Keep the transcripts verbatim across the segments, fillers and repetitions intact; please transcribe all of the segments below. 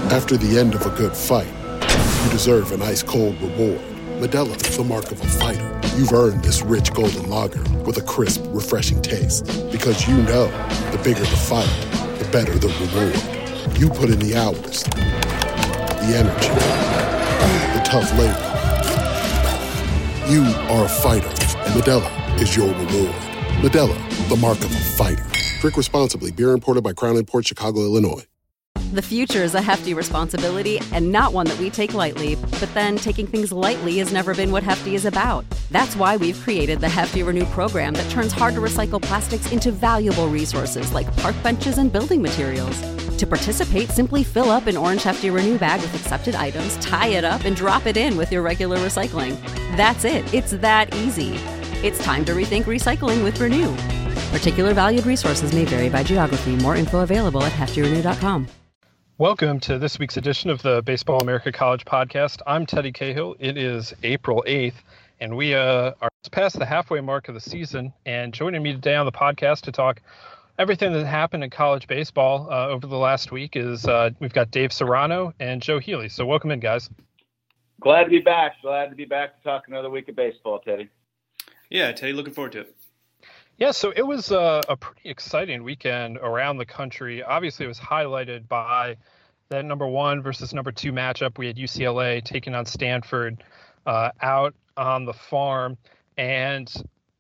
After the end of a good fight, you deserve an ice-cold reward. Modelo is the mark of a fighter. You've earned this rich golden lager with a crisp, refreshing taste. Because you know, the bigger the fight, the better the reward. You put in the hours, the energy, the tough labor. You are a fighter, and Modelo is your reward. Modelo, the mark of a fighter. Drink responsibly. Beer imported by Crown Imports, Chicago, Illinois. The future is a hefty responsibility and not one that we take lightly. But then taking things lightly has never been what Hefty is about. That's why we've created the Hefty Renew program that turns hard-to-recycle plastics into valuable resources like park benches and building materials. To participate, simply fill up an orange Hefty Renew bag with accepted items, tie it up, and drop it in with your regular recycling. That's it. It's that easy. It's time to rethink recycling with Renew. Particular valued resources may vary by geography. More info available at hefty renew dot com. Welcome to this week's edition of the Baseball America College Podcast. I'm Teddy Cahill. It is April eighth, and we uh, are past the halfway mark of the season. And joining me today on the podcast to talk everything that happened in college baseball uh, over the last week is uh, we've got Dave Serrano and Joe Healy. So welcome in, guys. Glad to be back. Glad to be back to talk another week of baseball, Teddy. Yeah, Teddy, looking forward to it. Yeah, so it was a, a pretty exciting weekend around the country. Obviously, it was highlighted by that number one versus number two matchup. We had U C L A taking on Stanford uh, out on the farm. And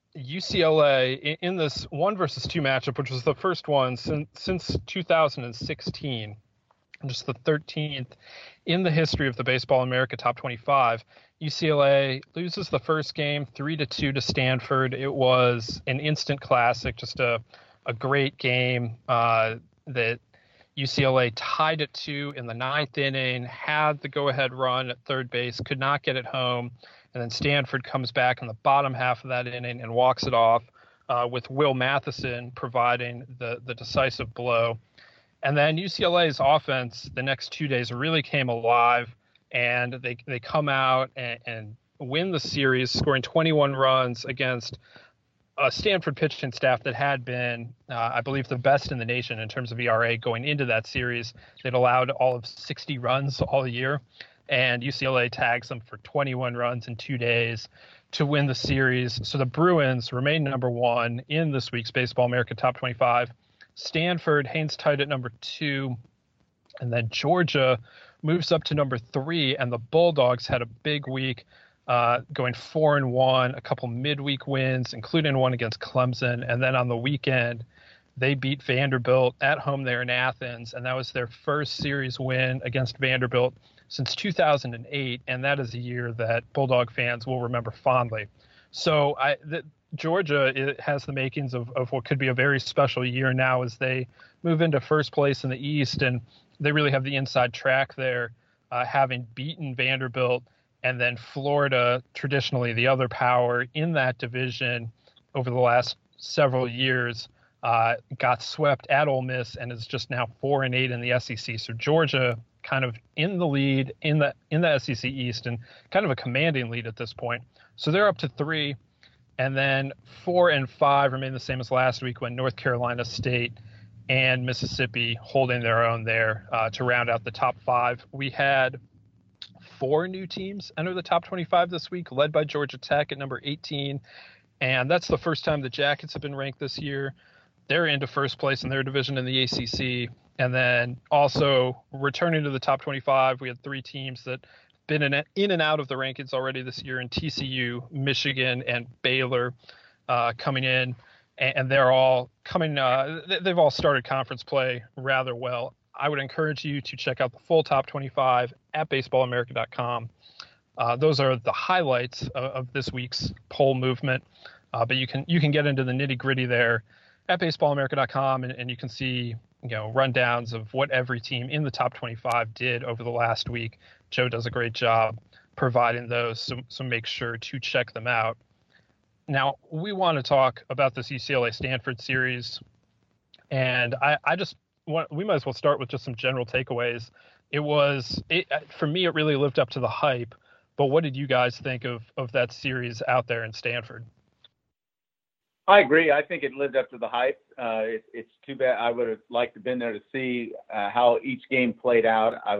U C L A, in, in this one versus two matchup, which was the first one since, since two thousand sixteen, just the thirteenth in the history of the Baseball America Top twenty-five, U C L A loses the first game three to two to Stanford. It was an instant classic, just a, a great game uh, that U C L A tied it to in the ninth inning, had the go-ahead run at third base, could not get it home, and then Stanford comes back in the bottom half of that inning and walks it off uh, with Will Matheson providing the, the decisive blow. And then U C L A's offense the next two days really came alive, and they they come out and, and win the series, scoring twenty-one runs against a Stanford pitching staff that had been, uh, I believe, the best in the nation in terms of E R A going into that series. They'd allowed all of sixty runs all year, and U C L A tags them for twenty-one runs in two days to win the series. So the Bruins remain number one in this week's Baseball America Top twenty-five. Stanford hangs tight at number two, and then Georgia moves up to number three, and the Bulldogs had a big week, uh, going four and one, a couple midweek wins, including one against Clemson, and then on the weekend they beat Vanderbilt at home there in Athens, and that was their first series win against Vanderbilt since two thousand eight, and that is a year that Bulldog fans will remember fondly. So I. The, Georgia it has the makings of, of what could be a very special year now as they move into first place in the East, and they really have the inside track there, uh, having beaten Vanderbilt, and then Florida, traditionally the other power in that division over the last several years, uh, got swept at Ole Miss and is just now four and eight in the S E C. So Georgia kind of in the lead in the in the S E C East, and kind of a commanding lead at this point. So they're up to three. And then four and five remain the same as last week when North Carolina State and Mississippi holding their own there uh, to round out the top five. We had four new teams enter the top twenty-five this week, led by Georgia Tech at number eighteen. And that's the first time the Jackets have been ranked this year. They're into first place in their division in the A C C. And then also returning to the top twenty-five, we had three teams that been in, in and out of the rankings already this year in T C U, Michigan, and Baylor uh, coming in, and, and they're all coming. Uh, they've all started conference play rather well. I would encourage you to check out the full top twenty-five at baseball america dot com. Uh, those are the highlights of, of this week's poll movement, uh, but you can you can get into the nitty gritty there at baseball america dot com, and, and you can see you know rundowns of what every team in the top twenty-five did over the last week. Joe does a great job providing those, so, so make sure to check them out. Now, we want to talk about this U C L A Stanford series, and I, I just want, we might as well start with just some general takeaways. It was, it, for me, it really lived up to the hype, but what did you guys think of, of that series out there in Stanford? I agree. I think it lived up to the hype. Uh, it, it's too bad. I would have liked to have been there to see uh, how each game played out. I was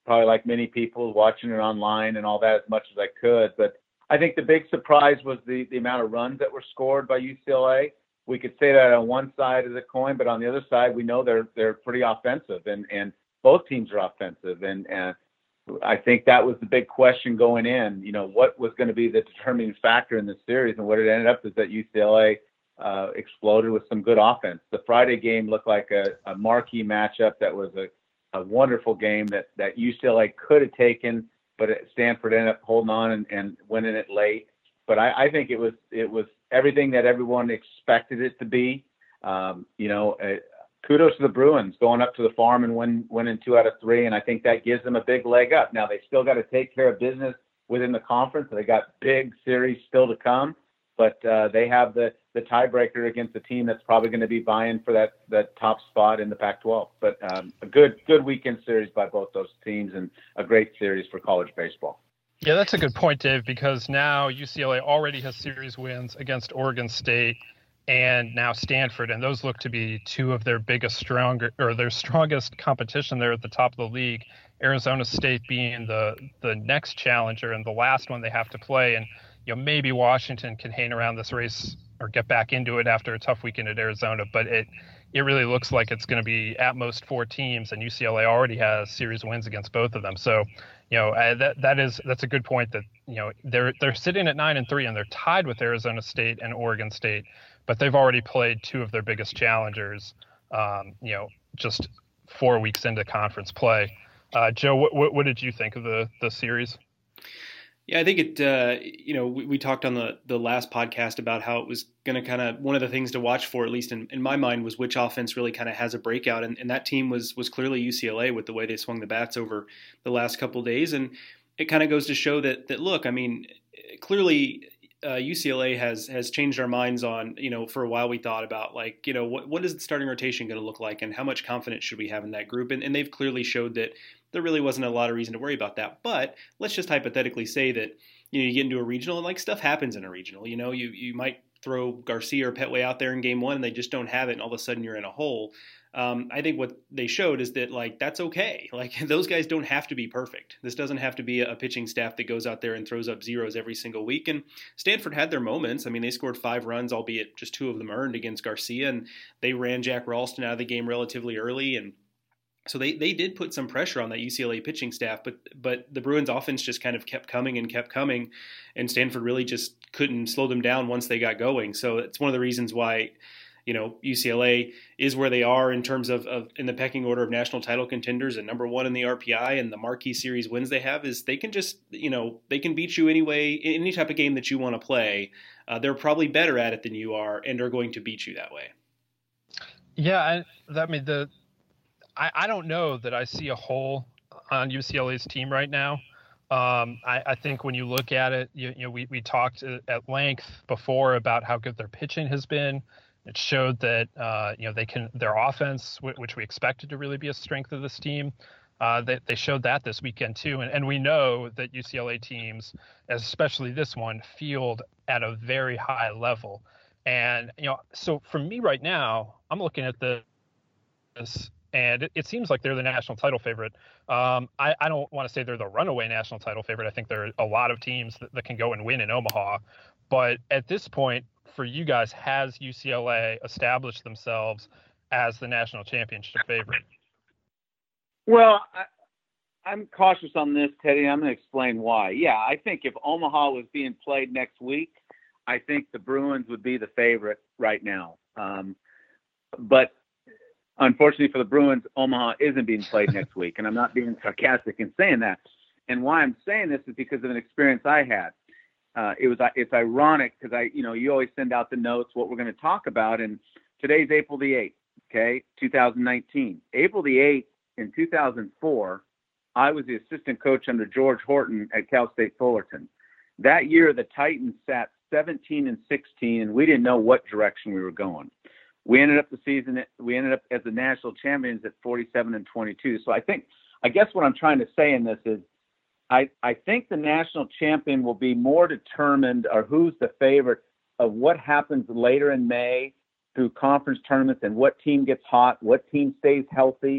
probably like many people, watching it online and all that as much as I could. But I think the big surprise was the, the amount of runs that were scored by U C L A. We could say that on one side of the coin, but on the other side, we know they're they're pretty offensive, and, and both teams are offensive. And, and I think that was the big question going in. You know, what was going to be the determining factor in this series, and what it ended up is that U C L A uh, exploded with some good offense. The Friday game looked like a, a marquee matchup that was a, a wonderful game that, that U C L A could have taken, but Stanford ended up holding on and, and winning it late. But I, I think it was it was everything that everyone expected it to be. Um, you know, uh, kudos to the Bruins going up to the Farm and win, winning two out of three, and I think that gives them a big leg up. Now they still got to take care of business within the conference. They got big series still to come, but uh, they have the the tiebreaker against a team that's probably going to be vying for that that top spot in the Pac twelve. But um, a good good weekend series by both those teams, and a great series for college baseball. Yeah, that's a good point, Dave, because now U C L A already has series wins against Oregon State and now Stanford, and those look to be two of their biggest, stronger, or their strongest competition there at the top of the league. Arizona State being the the next challenger and the last one they have to play, and you know maybe Washington can hang around this race or get back into it after a tough weekend at Arizona, but it it really looks like it's going to be at most four teams, and U C L A already has series wins against both of them. So, you know, uh, that that is that's a good point that, you know, they're they're sitting at nine and three and they're tied with Arizona State and Oregon State, but they've already played two of their biggest challengers, um, you know, just four weeks into conference play. Uh, Joe, what, what what did you think of the the series? Yeah, I think it, uh, you know, we, we talked on the, the last podcast about how it was going to kind of, one of the things to watch for, at least in, in my mind, was which offense really kind of has a breakout. And, and that team was was clearly U C L A with the way they swung the bats over the last couple of days. And it kind of goes to show that, that look, I mean, clearly uh, U C L A has has changed our minds on, you know, for a while we thought about, like, you know, what, what is the starting rotation going to look like and how much confidence should we have in that group? And, and they've clearly showed that there really wasn't a lot of reason to worry about that. But let's just hypothetically say that, you know, you get into a regional and like stuff happens in a regional. You know, you you might throw Garcia or Petway out there in game one and they just don't have it, and all of a sudden you're in a hole. Um, I think what they showed is that, like, that's okay. Like, those guys don't have to be perfect. This doesn't have to be a pitching staff that goes out there and throws up zeros every single week. And Stanford had their moments. I mean, they scored five runs, albeit just two of them earned against Garcia, and they ran Jack Ralston out of the game relatively early. And so they, they did put some pressure on that U C L A pitching staff, but but the Bruins offense just kind of kept coming and kept coming, and Stanford really just couldn't slow them down once they got going. So it's one of the reasons why, you know, U C L A is where they are in terms of, of in the pecking order of national title contenders and number one in the R P I, and the marquee series wins they have is they can just, you know, they can beat you anyway, in any type of game that you want to play. Uh, they're probably better at it than you are, and are going to beat you that way. Yeah, I, I mean, the I, I don't know that I see a hole on U C L A's team right now. Um, I, I think when you look at it, you, you know, we, we talked at length before about how good their pitching has been. It showed that, uh, you know, they can, their offense, which we expected to really be a strength of this team, uh, they, they showed that this weekend too. And, and we know that U C L A teams, especially this one, field at a very high level. And, you know, so for me right now, I'm looking at the, this, and it, it seems like they're the national title favorite. Um, I, I don't want to say they're the runaway national title favorite. I think there are a lot of teams that, that can go and win in Omaha. But at this point, for you guys, has U C L A established themselves as the national championship favorite? Well, I, I'm cautious on this, Teddy. I'm going to explain why. Yeah, I think if Omaha was being played next week, I think the Bruins would be the favorite right now. Um, but unfortunately for the Bruins, Omaha isn't being played next week, and I'm not being sarcastic in saying that. And why I'm saying this is because of an experience I had. Uh, it was it's ironic because I, you know, you always send out the notes what we're going to talk about, and today's April the eighth, okay, two thousand nineteen. April the eighth in two thousand four, I was the assistant coach under George Horton at Cal State Fullerton. That year, the Titans sat seventeen and sixteen, and we didn't know what direction we were going. We ended up the season, we ended up as the national champions at forty-seven and twenty-two. So I think, I guess what I'm trying to say in this is, I, I think the national champion will be more determined, or who's the favorite, of what happens later in May through conference tournaments and what team gets hot, what team stays healthy.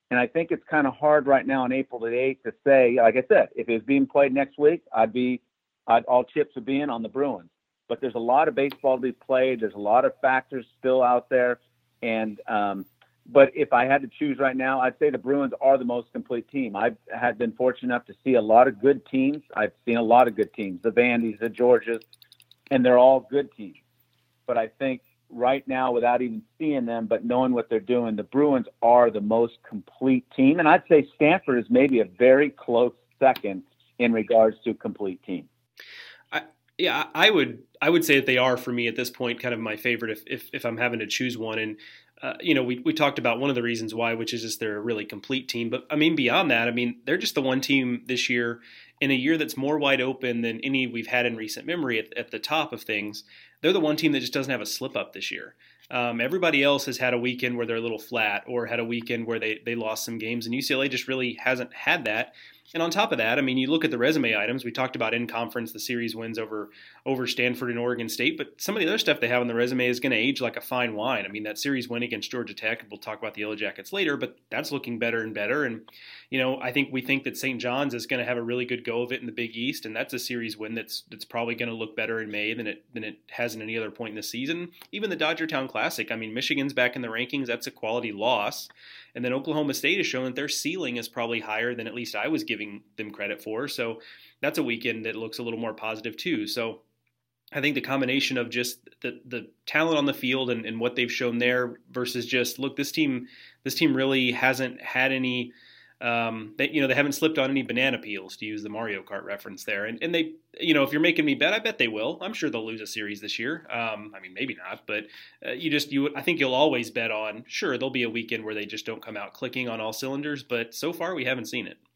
And I think it's kind of hard right now on April the eighth to say, like I said, if it was being played next week, I'd be, I'd, all chips would be in on the Bruins. But there's a lot of baseball to be played. There's a lot of factors still out there. And, um, but if I had to choose right now, I'd say the Bruins are the most complete team. I've had been fortunate enough to see a lot of good teams. I've seen a lot of good teams, the Vandies, the Georgias, and they're all good teams. But I think right now, without even seeing them, but knowing what they're doing, the Bruins are the most complete team. And I'd say Stanford is maybe a very close second in regards to complete team. I, yeah, I would I would say that they are, for me at this point, kind of my favorite if if, if I'm having to choose one. And uh, you know, we we talked about one of the reasons why, which is just they're a really complete team. But I mean, beyond that, I mean, they're just the one team this year in a year that's more wide open than any we've had in recent memory at, at the top of things. They're the one team that just doesn't have a slip up this year. Um, everybody else has had a weekend where they're a little flat or had a weekend where they, they lost some games, and U C L A just really hasn't had that. And on top of that, I mean, you look at the resume items. We talked about in conference, the series wins over over Stanford and Oregon State, but some of the other stuff they have on the resume is going to age like a fine wine. I mean, that series win against Georgia Tech, we'll talk about the Yellow Jackets later, but that's looking better and better. And, you know, I think we think that Saint John's is going to have a really good go of it in the Big East, and that's a series win that's that's probably going to look better in May than it than it has in any other point in the season. Even the Dodgertown Classic, I mean, Michigan's back in the rankings. That's a quality loss. And then Oklahoma State has shown that their ceiling is probably higher than at least I was giving them credit for. So that's a weekend that looks a little more positive too. So I think the combination of just the the talent on the field and, and what they've shown there versus just, look, this team this team really hasn't had any um, they, you know, they haven't slipped on any banana peels, to use the Mario Kart reference there. And and they, you know, if you're making me bet, I bet they will. I'm sure they'll lose a series this year. Um, I mean, maybe not, but uh, you just, you, I think you'll always bet on, sure, there'll be a weekend where they just don't come out clicking on all cylinders, but so far we haven't seen it.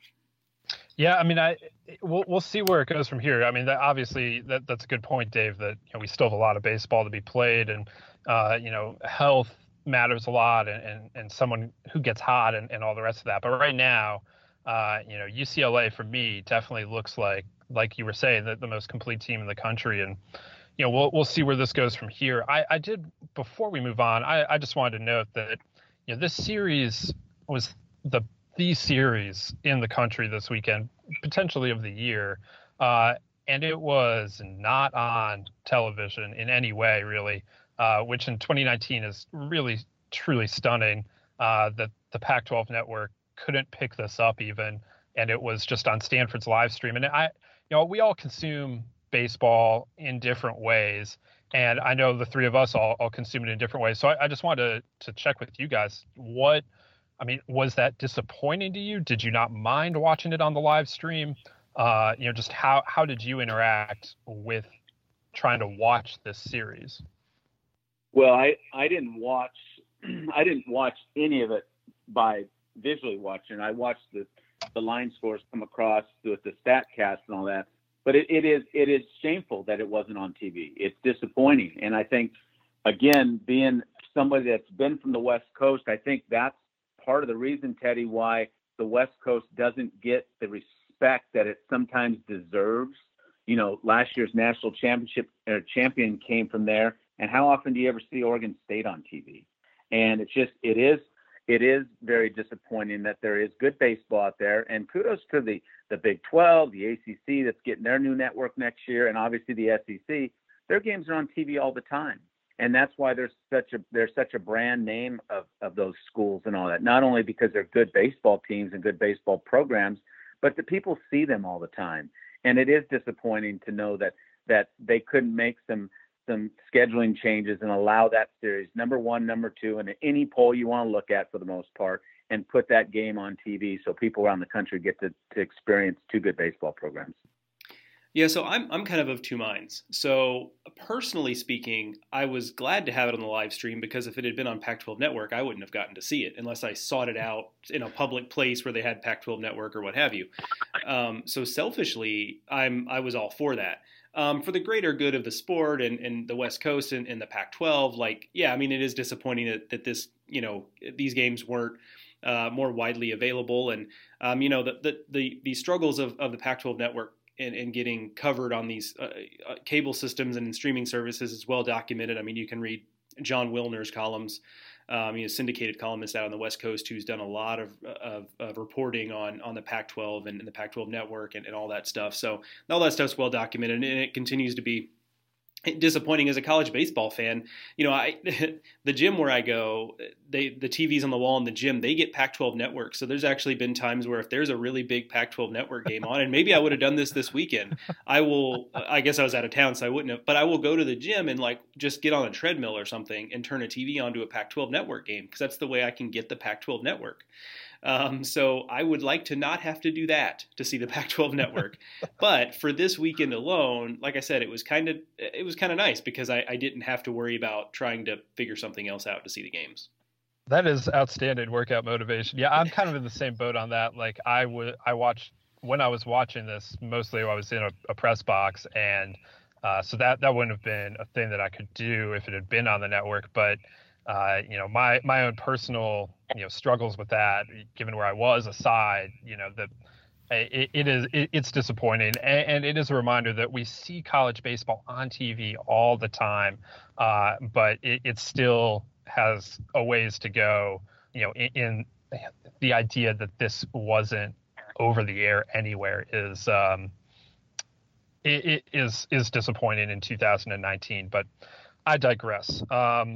Yeah, I mean, I we'll we'll see where it goes from here. I mean, that, obviously, that that's a good point, Dave. That, you know, we still have a lot of baseball to be played, and uh, you know, health matters a lot, and, and, and someone who gets hot and, and all the rest of that. But right now, uh, you know, U C L A for me definitely looks like, like you were saying, the, the most complete team in the country. And, you know, we'll we'll see where this goes from here. I, I did, before we move on, I, I just wanted to note that, you know, this series was the the series in the country this weekend, potentially of the year. Uh, and it was not on television in any way, really. Uh, which in twenty nineteen is really, truly stunning, uh, that the Pac twelve network couldn't pick this up even, and it was just on Stanford's live stream. And I, you know, we all consume baseball in different ways, and I know the three of us all, all consume it in different ways. So I, I just wanted to, to check with you guys. What, I mean, was that disappointing to you? Did you not mind watching it on the live stream? Uh, you know, just how, how did you interact with trying to watch this series? Well, I, I didn't watch I didn't watch any of it by visually watching. I watched the, the line scores come across with the StatCast and all that. But it, it is it is shameful that it wasn't on T V. It's disappointing. And I think, again, being somebody that's been from the West Coast, I think that's part of the reason, Teddy, why the West Coast doesn't get the respect that it sometimes deserves. You know, last year's national championship uh, champion came from there. And how often do you ever see Oregon State on T V? And it's just, it is, it is very disappointing that there is good baseball out there. And kudos to the, the Big twelve, the A C C that's getting their new network next year, and obviously the S E C. Their games are on T V all the time. And that's why there's such a, there's such a brand name of, of those schools and all that. Not only because they're good baseball teams and good baseball programs, but the people see them all the time. And it is disappointing to know that, that they couldn't make some, some scheduling changes and allow that series, number one, number two, and any poll you want to look at for the most part, and put that game on T V so people around the country get to, to experience two good baseball programs. Yeah, so I'm I'm kind of of two minds. So personally speaking, I was glad to have it on the live stream, because if it had been on Pac twelve Network, I wouldn't have gotten to see it unless I sought it out in a public place where they had Pac twelve Network or what have you. Um, so selfishly, I'm I was all for that. Um, for the greater good of the sport and, and the West Coast and, and the Pac twelve, like, yeah, I mean, it is disappointing that, that this, you know, these games weren't uh, more widely available. And, um, you know, the, the, the, the struggles of, of the Pac twelve Network and, and getting covered on these uh, uh, cable systems and streaming services is well documented. I mean, you can read John Wilner's columns um, you know, syndicated columnist out on the West Coast who's done a lot of, of, of reporting on, on the Pac twelve and, and the Pac twelve network and, and all that stuff. So all that stuff's well documented, and it continues to be disappointing as a college baseball fan. You know, I the gym where I go, they the T Vs on the wall in the gym, they get Pac twelve network. So there's actually been times where if there's a really big Pac twelve network game on, and maybe I would have done this this weekend, I will, I guess I was out of town, so I wouldn't have, but I will go to the gym and like just get on a treadmill or something and turn a T V onto a Pac twelve network game, because that's the way I can get the Pac twelve network. Um, so I would like to not have to do that to see the Pac twelve network. But for this weekend alone, like I said, it was kind of it was kind of nice because I, I didn't have to worry about trying to figure something else out to see the games. That is outstanding workout motivation. Yeah, I'm kind of in the same boat on that. Like I would, I watched when I was watching this, mostly I was in a, a press box, and uh, so that that wouldn't have been a thing that I could do if it had been on the network. But uh, you know, my my own personal you know struggles with that, given where I was aside, you know that it, it is it, it's disappointing, and, and it is a reminder that we see college baseball on T V all the time, uh, but it, it still has a ways to go. You know, in, in the idea that this wasn't over the air anywhere is um, it, it is is disappointing in two thousand nineteen. But I digress. Um,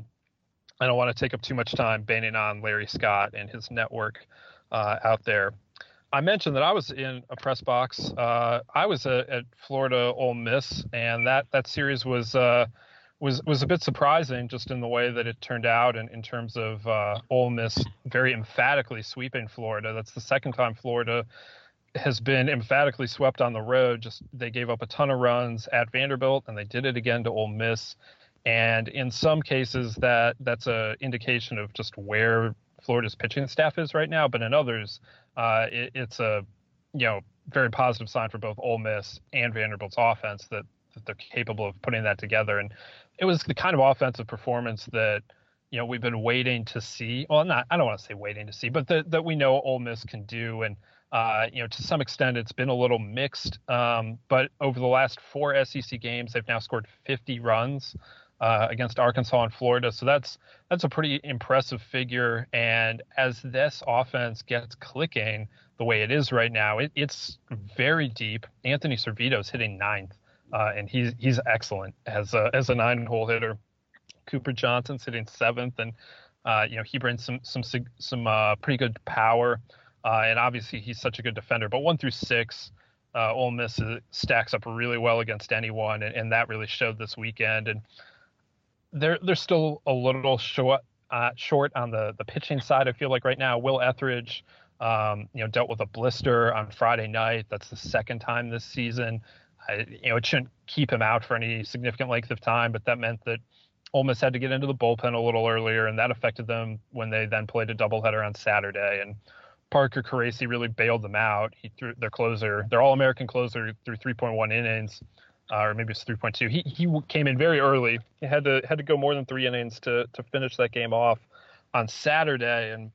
I don't want to take up too much time banging on Larry Scott and his network uh, out there. I mentioned that I was in a press box. Uh, I was a, at Florida Ole Miss, and that that series was uh, was was a bit surprising, just in the way that it turned out, and in terms of uh, Ole Miss very emphatically sweeping Florida. That's the second time Florida has been emphatically swept on the road. Just they gave up a ton of runs at Vanderbilt, and they did it again to Ole Miss. And in some cases, that that's a indication of just where Florida's pitching staff is right now. But in others, uh, it, it's a you know very positive sign for both Ole Miss and Vanderbilt's offense that, that they're capable of putting that together. And it was the kind of offensive performance that you know we've been waiting to see. Well, not I don't want to say waiting to see, but that that we know Ole Miss can do. And uh, you know to some extent, it's been a little mixed. Um, but over the last four S E C games, they've now scored fifty runs. Uh, against Arkansas and Florida. So that's that's a pretty impressive figure. And as this offense gets clicking the way it is right now, it, it's very deep. Anthony Servito's hitting ninth, uh, and he's he's excellent as a as a nine-hole hitter. Cooper Johnson's hitting seventh, and uh, you know he brings some some some uh, pretty good power. Uh, and obviously he's such a good defender. But one through six, uh, Ole Miss is, stacks up really well against anyone, and, and that really showed this weekend. And They're they're still a little short uh, short on the, the pitching side. I feel like right now, Will Etheridge, um, you know, dealt with a blister on Friday night. That's the second time this season. I, you know, it shouldn't keep him out for any significant length of time, but that meant that Ole Miss had to get into the bullpen a little earlier, and that affected them when they then played a doubleheader on Saturday. And Parker Caracci really bailed them out. He threw their closer, their All-American closer, through three point one innings. Uh, or maybe it's three point two. He he came in very early. He had to had to go more than three innings to to finish that game off on Saturday, and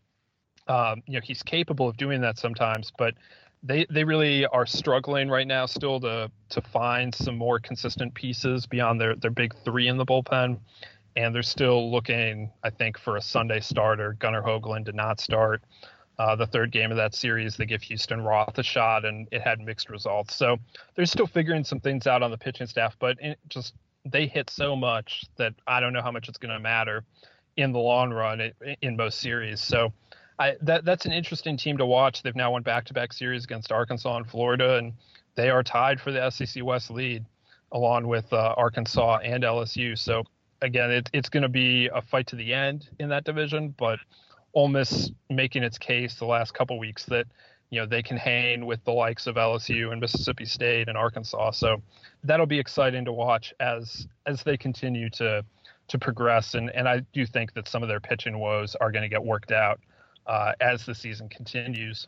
um, you know he's capable of doing that sometimes. But they they really are struggling right now still to to find some more consistent pieces beyond their their big three in the bullpen, and they're still looking, I think, for a Sunday starter. Gunnar Hoagland did not start Uh, the third game of that series. They give Houston Roth a shot, and it had mixed results. So they're still figuring some things out on the pitching staff, but it just they hit so much that I don't know how much it's going to matter in the long run in, in most series. So I, that that's an interesting team to watch. They've now won back-to-back series against Arkansas and Florida, and they are tied for the S E C West lead along with uh, Arkansas and L S U. So again, it, it's going to be a fight to the end in that division, but Ole Miss making its case the last couple weeks that, you know, they can hang with the likes of L S U and Mississippi State and Arkansas. So that'll be exciting to watch as as they continue to to progress. And, and I do think that some of their pitching woes are going to get worked out uh, as the season continues.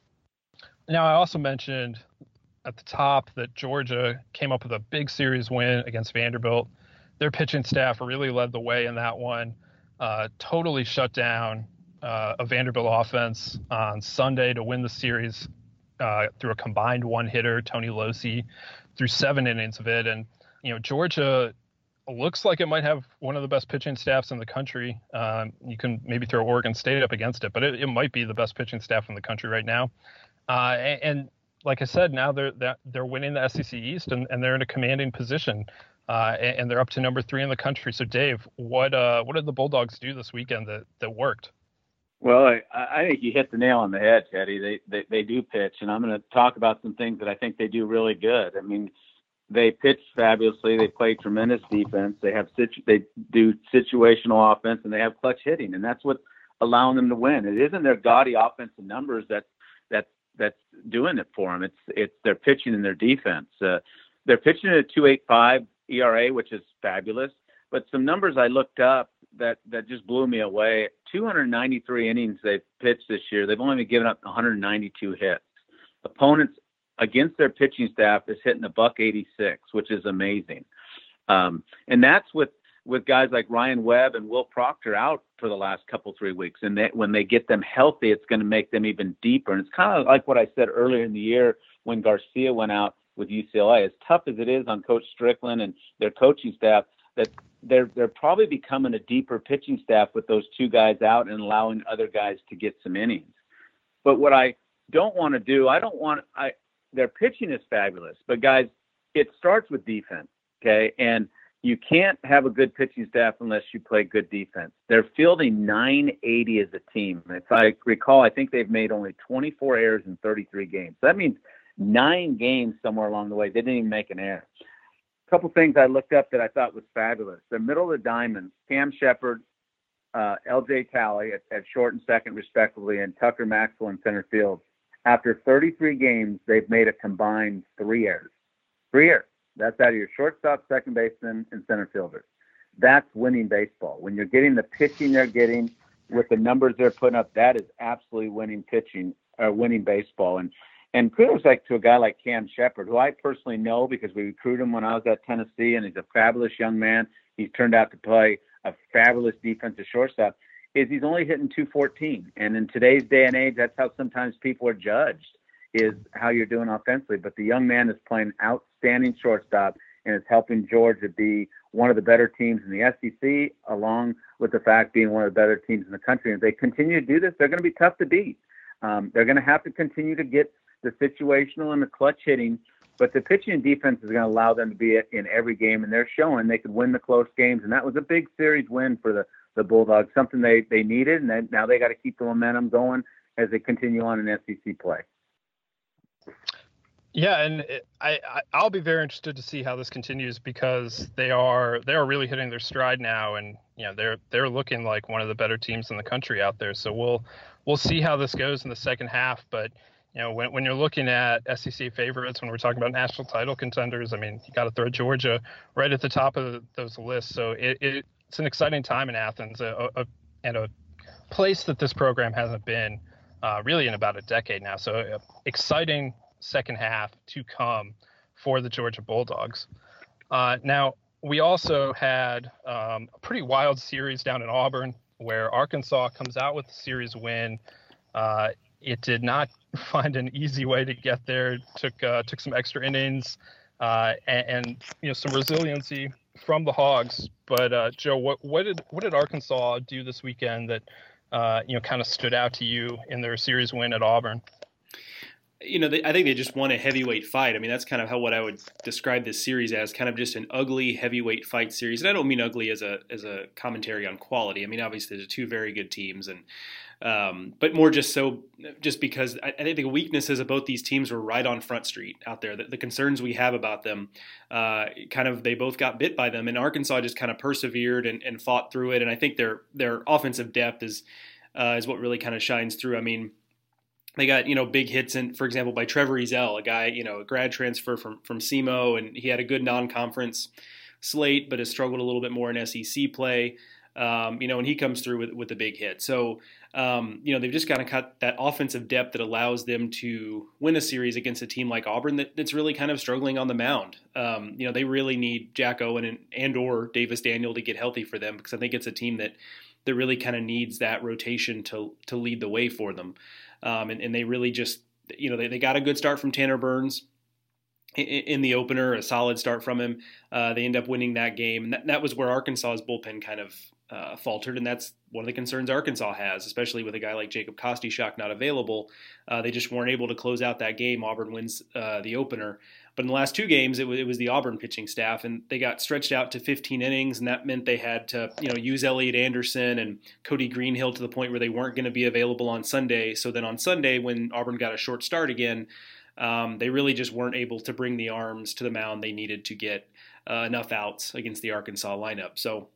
Now, I also mentioned at the top that Georgia came up with a big series win against Vanderbilt. Their pitching staff really led the way in that one, uh, totally shut down Uh, a Vanderbilt offense on Sunday to win the series uh, through a combined one hitter. Tony Losey threw seven innings of it. And, you know, Georgia looks like it might have one of the best pitching staffs in the country. Um, you can maybe throw Oregon State up against it, but it, it might be the best pitching staff in the country right now. Uh, and, and like I said, now they're they're winning the S E C East, and, and they're in a commanding position, uh, and, and they're up to number three in the country. So, Dave, what uh, what did the Bulldogs do this weekend that, that worked? Well, I, I think you hit the nail on the head, Teddy. They, they they do pitch, and I'm going to talk about some things that I think they do really good. I mean, they pitch fabulously. They play tremendous defense. They have situ- they do situational offense, and they have clutch hitting, and that's what's allowing them to win. It isn't their gaudy offensive numbers that that that's doing it for them. It's it's their pitching and their defense. Uh, they're pitching at a two point eight five E R A, which is fabulous. But some numbers I looked up that that just blew me away. two hundred ninety-three innings they've pitched this year. They've only been giving up one hundred ninety-two hits. Opponents against their pitching staff is hitting a buck eighty-six, which is amazing. Um, and that's with with guys like Ryan Webb and Will Proctor out for the last couple, three weeks. And they, when they get them healthy, it's going to make them even deeper. And it's kind of like what I said earlier in the year when Garcia went out with U C L A. As tough as it is on Coach Strickland and their coaching staff, that they're they're probably becoming a deeper pitching staff with those two guys out and allowing other guys to get some innings. But what I don't want to do, I don't want I their pitching is fabulous, but guys, it starts with defense, okay? And you can't have a good pitching staff unless you play good defense. They're fielding nine eighty as a team. If I recall, I think they've made only twenty-four errors in thirty-three games. So that means nine games somewhere along the way they didn't even make an error. A couple things I looked up that I thought was fabulous. The middle of the diamond, Cam Shepard, uh, L J Talley at, at short and second respectively, and Tucker Maxwell in center field. After thirty-three games, they've made a combined three errors. Three errors. That's out of your shortstop, second baseman, and center fielders. That's winning baseball. When you're getting the pitching they're getting with the numbers they're putting up, that is absolutely winning pitching, or winning baseball. And and kudos like to a guy like Cam Shepard, who I personally know because we recruited him when I was at Tennessee, and he's a fabulous young man. He's turned out to play a fabulous defensive shortstop. Is he's only hitting two fourteen. And in today's day and age, that's how sometimes people are judged, is how you're doing offensively. But the young man is playing outstanding shortstop and is helping Georgia be one of the better teams in the S E C, along with the fact being one of the better teams in the country. And if they continue to do this, they're going to be tough to beat. Um, they're going to have to continue to get the situational and the clutch hitting, but the pitching and defense is going to allow them to be in every game, and they're showing they could win the close games. And that was a big series win for the, the Bulldogs, something they, they needed, and then, now they got to keep the momentum going as they continue on in S E C play. Yeah, and it, I, I I'll be very interested to see how this continues, because they are they are really hitting their stride now, and you know they're they're looking like one of the better teams in the country out there. So we'll we'll see how this goes in the second half. But you know when when you're looking at S E C favorites, when we're talking about national title contenders, I mean you got to throw Georgia right at the top of those lists. So it, it it's an exciting time in Athens, a, a, and a place that this program hasn't been uh, really in about a decade now. So uh, exciting second half to come for the Georgia Bulldogs. Uh, now, we also had um, a pretty wild series down in Auburn where Arkansas comes out with a series win. Uh, it did not find an easy way to get there. Took uh, took some extra innings uh, and, and you know some resiliency from the Hogs. But uh, Joe, what what did what did Arkansas do this weekend that uh, you know kind of stood out to you in their series win at Auburn? You know, they, I think they just won a heavyweight fight. I mean, that's kind of how what I would describe this series as, kind of just an ugly heavyweight fight series. And I don't mean ugly as a as a commentary on quality. I mean, obviously, there's two very good teams, and um, but more just so just because I, I think the weaknesses of both these teams were right on Front Street out there. The, the concerns we have about them, uh, kind of they both got bit by them, and Arkansas just kind of persevered and, and fought through it. And I think their their offensive depth is uh, is what really kind of shines through. I mean, they got, you know, big hits, in, for example, by Trevor Ezell, a guy, you know, a grad transfer from, from S E M O, and he had a good non-conference slate, but has struggled a little bit more in S E C play, um, you know, and he comes through with, with a big hit. So, um, you know, they've just kind of cut that offensive depth that allows them to win a series against a team like Auburn that, that's really kind of struggling on the mound. Um, you know, they really need Jack Owen and, and or Davis Daniel to get healthy for them, because I think it's a team that, that really kind of needs that rotation to to lead the way for them. Um, and, and they really just, you know, they, they got a good start from Tanner Burns. in the opener, a solid start from him. Uh, they end up winning that game. And that, that was where Arkansas's bullpen kind of uh, faltered, and that's one of the concerns Arkansas has, especially with a guy like Jacob Kostychak not available. Uh, they just weren't able to close out that game. Auburn wins uh, the opener. But in the last two games, it was, it was the Auburn pitching staff, and they got stretched out to fifteen innings, and that meant they had to, you know, use Elliot Anderson and Cody Greenhill to the point where they weren't going to be available on Sunday. So then on Sunday, when Auburn got a short start again, Um, they really just weren't able to bring the arms to the mound they needed to get uh, enough outs against the Arkansas lineup. So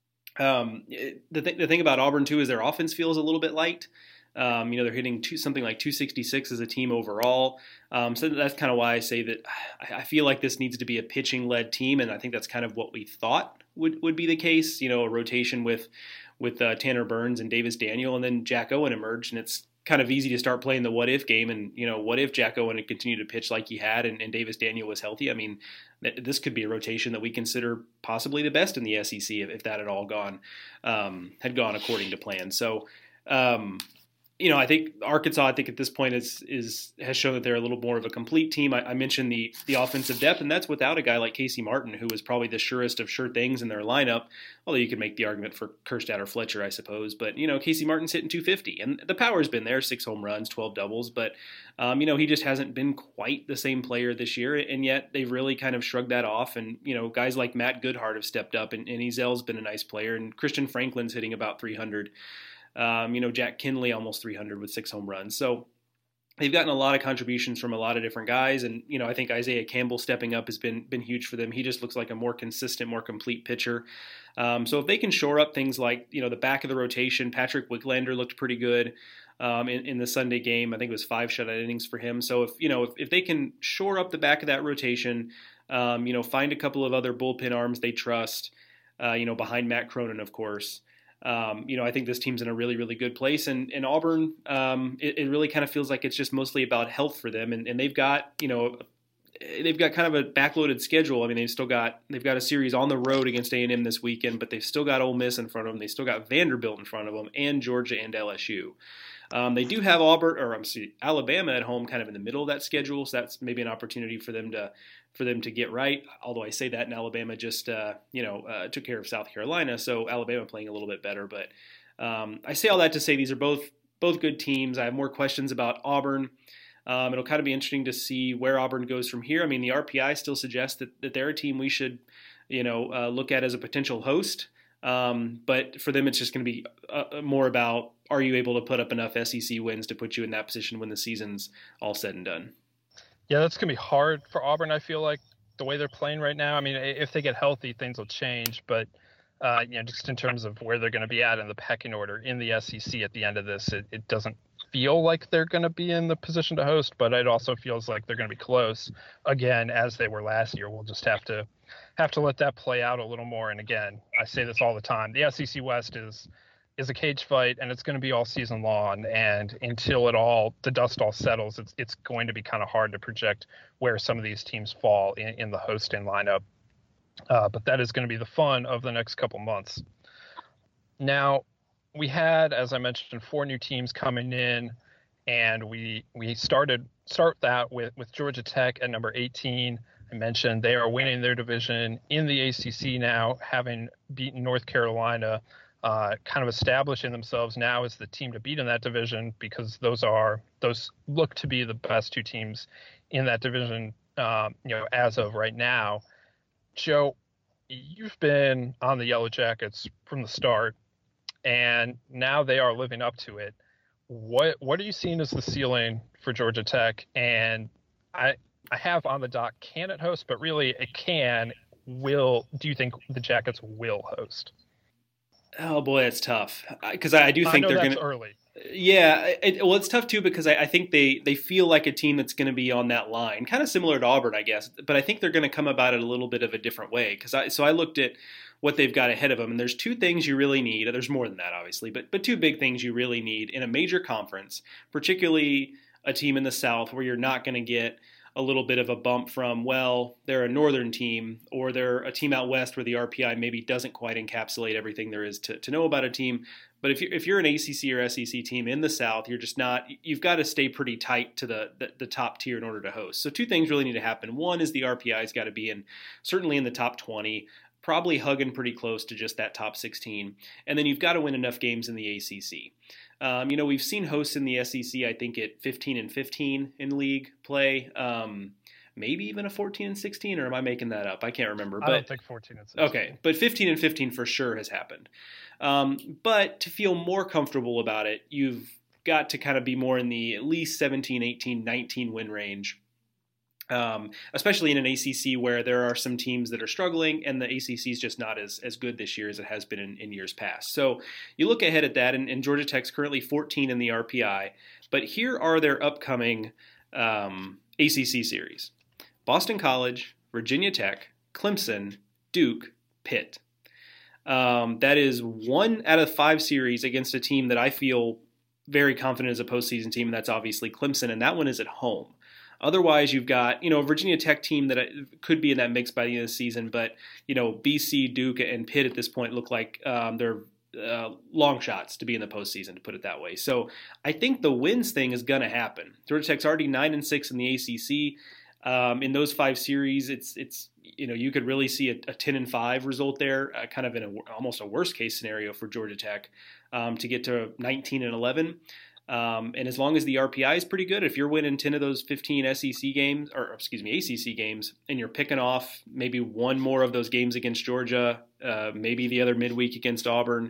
um, it, the, th- the thing about Auburn, too, is their offense feels a little bit light. Um, you know, they're hitting two, something like two sixty-six as a team overall. Um, so that's kind of why I say that I, I feel like this needs to be a pitching-led team, and I think that's kind of what we thought would, would be the case. You know, a rotation with, with uh, Tanner Burns and Davis Daniel, and then Jack Owen emerged, and it's kind of easy to start playing the what if game. And, you know, what if Jack Owen had continued to pitch like he had and, and Davis Daniel was healthy? I mean, this could be a rotation that we consider possibly the best in the S E C if, if that had all gone, um, had gone according to plan. So, um, you know, I think Arkansas, I think at this point is is has shown that they're a little more of a complete team. I, I mentioned the the offensive depth, and that's without a guy like Casey Martin, who was probably the surest of sure things in their lineup. Although you could make the argument for Kerstad or Fletcher, I suppose. But, you know, Casey Martin's hitting two fifty, and the power's been there, six home runs, twelve doubles. But, um, you know, he just hasn't been quite the same player this year, and yet they've really kind of shrugged that off. And, you know, guys like Matt Goodhart have stepped up, and, and Ezel's been a nice player, and Christian Franklin's hitting about three hundred. Um, you know, Jack Kinley almost three hundred with six home runs. So they've gotten a lot of contributions from a lot of different guys. And, you know, I think Isaiah Campbell stepping up has been been huge for them. He just looks like a more consistent, more complete pitcher. Um, so if they can shore up things like, you know, the back of the rotation, Patrick Wicklander looked pretty good um, in, in the Sunday game. I think it was five shutout innings for him. So if, you know, if, if they can shore up the back of that rotation, um, you know, find a couple of other bullpen arms they trust, uh, you know, behind Matt Cronin, of course. Um, you know, I think this team's in a really, really good place. And, and Auburn, um, it, it really kind of feels like it's just mostly about health for them. And, and they've got, you know, they've got kind of a backloaded schedule. I mean, they've still got, they've got a series on the road against A and M this weekend, but they've still got Ole Miss in front of them. They still got Vanderbilt in front of them, and Georgia and L S U. Um, they do have Auburn, or I'm sorry, Alabama at home, kind of in the middle of that schedule. So that's maybe an opportunity for them to, for them to get right. Although I say that, and Alabama just, uh, you know, uh, took care of South Carolina, so Alabama playing a little bit better. But um, I say all that to say these are both both good teams. I have more questions about Auburn. Um, it'll kind of be interesting to see where Auburn goes from here. I mean, the R P I still suggests that, that they're a team we should, you know, uh, look at as a potential host. Um, but for them, it's just going to be uh, more about, are you able to put up enough S E C wins to put you in that position when the season's all said and done? Yeah, that's going to be hard for Auburn, I feel like, the way they're playing right now. I mean, if they get healthy, things will change. But, uh, you know, just in terms of where they're going to be at in the pecking order in the S E C at the end of this, it, it doesn't feel like they're going to be in the position to host, but it also feels like they're going to be close again, as they were last year. We'll just have to have to let that play out a little more. And again, I say this all the time, the S E C West is is a cage fight, and it's going to be all season long. And until it all, the dust all settles, it's it's going to be kind of hard to project where some of these teams fall in, in the hosting lineup. Uh, but that is going to be the fun of the next couple months. Now, we had, as I mentioned, four new teams coming in, and we we started start that with, with Georgia Tech at number eighteen. I mentioned they are winning their division in the A C C now, having beaten North Carolina. Uh, kind of establishing themselves now as the team to beat in that division, because those are those look to be the best two teams in that division, um, you know, as of right now. Joe, you've been on the Yellow Jackets from the start, and now they are living up to it. What what are you seeing as the ceiling for Georgia Tech? And I I have on the dock, can it host? But really, it can. Will do you think the Jackets will host? Oh boy, that's tough. Because I, I do think I know they're that's going to early. Yeah, it, well, it's tough too because I, I think they, they feel like a team that's going to be on that line, kind of similar to Auburn, I guess. But I think they're going to come about it a little bit of a different way. Because I so I looked at what they've got ahead of them, and there's two things you really need. There's more than that, obviously, but but two big things you really need in a major conference, particularly a team in the South where you're not going to get a little bit of a bump from, well, they're a northern team, or they're a team out west where the R P I maybe doesn't quite encapsulate everything there is to, to know about a team. But if you're, if you're an A C C or S E C team in the South, you're just not, you've got to stay pretty tight to the, the, the top tier in order to host. So two things really need to happen. One is the R P I's got to be in, certainly in the top twenty, probably hugging pretty close to just that top sixteen. And then you've got to win enough games in the A C C. Um, you know, we've seen hosts in the S E C, I think, at fifteen and fifteen in league play. Um, maybe even a fourteen and sixteen, or am I making that up? I can't remember. But, I don't think fourteen and sixteen. Okay, but fifteen and fifteen for sure has happened. Um, but to feel more comfortable about it, you've got to kind of be more in the at least seventeen, eighteen, nineteen win range. Um, especially in an A C C where there are some teams that are struggling, and the A C C is just not as, as good this year as it has been in, in years past. So you look ahead at that, and, and Georgia Tech's currently fourteen in the R P I, but here are their upcoming um, A C C series: Boston College, Virginia Tech, Clemson, Duke, Pitt. Um, that is one out of five series against a team that I feel very confident is a postseason team, and that's obviously Clemson, and that one is at home. Otherwise, you've got, you know, a Virginia Tech team that could be in that mix by the end of the season, but, you know, B C, Duke, and Pitt at this point look like um, they're uh, long shots to be in the postseason, to put it that way. So I think the wins thing is going to happen. Georgia Tech's already nine and six in the A C C. Um, in those five series, it's it's you know you could really see a, a ten and five result there, uh, kind of in a, almost a worst case scenario for Georgia Tech um, to get to nineteen and eleven. Um, and as long as the R P I is pretty good, if you're winning ten of those fifteen S E C games, or excuse me, A C C games, and you're picking off maybe one more of those games against Georgia, uh, maybe the other midweek against Auburn,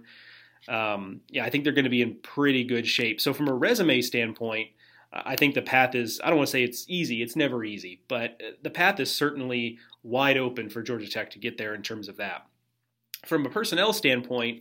um, yeah, I think they're going to be in pretty good shape. So from a resume standpoint, I think the path is, I don't want to say it's easy, it's never easy, but the path is certainly wide open for Georgia Tech to get there in terms of that. From a personnel standpoint,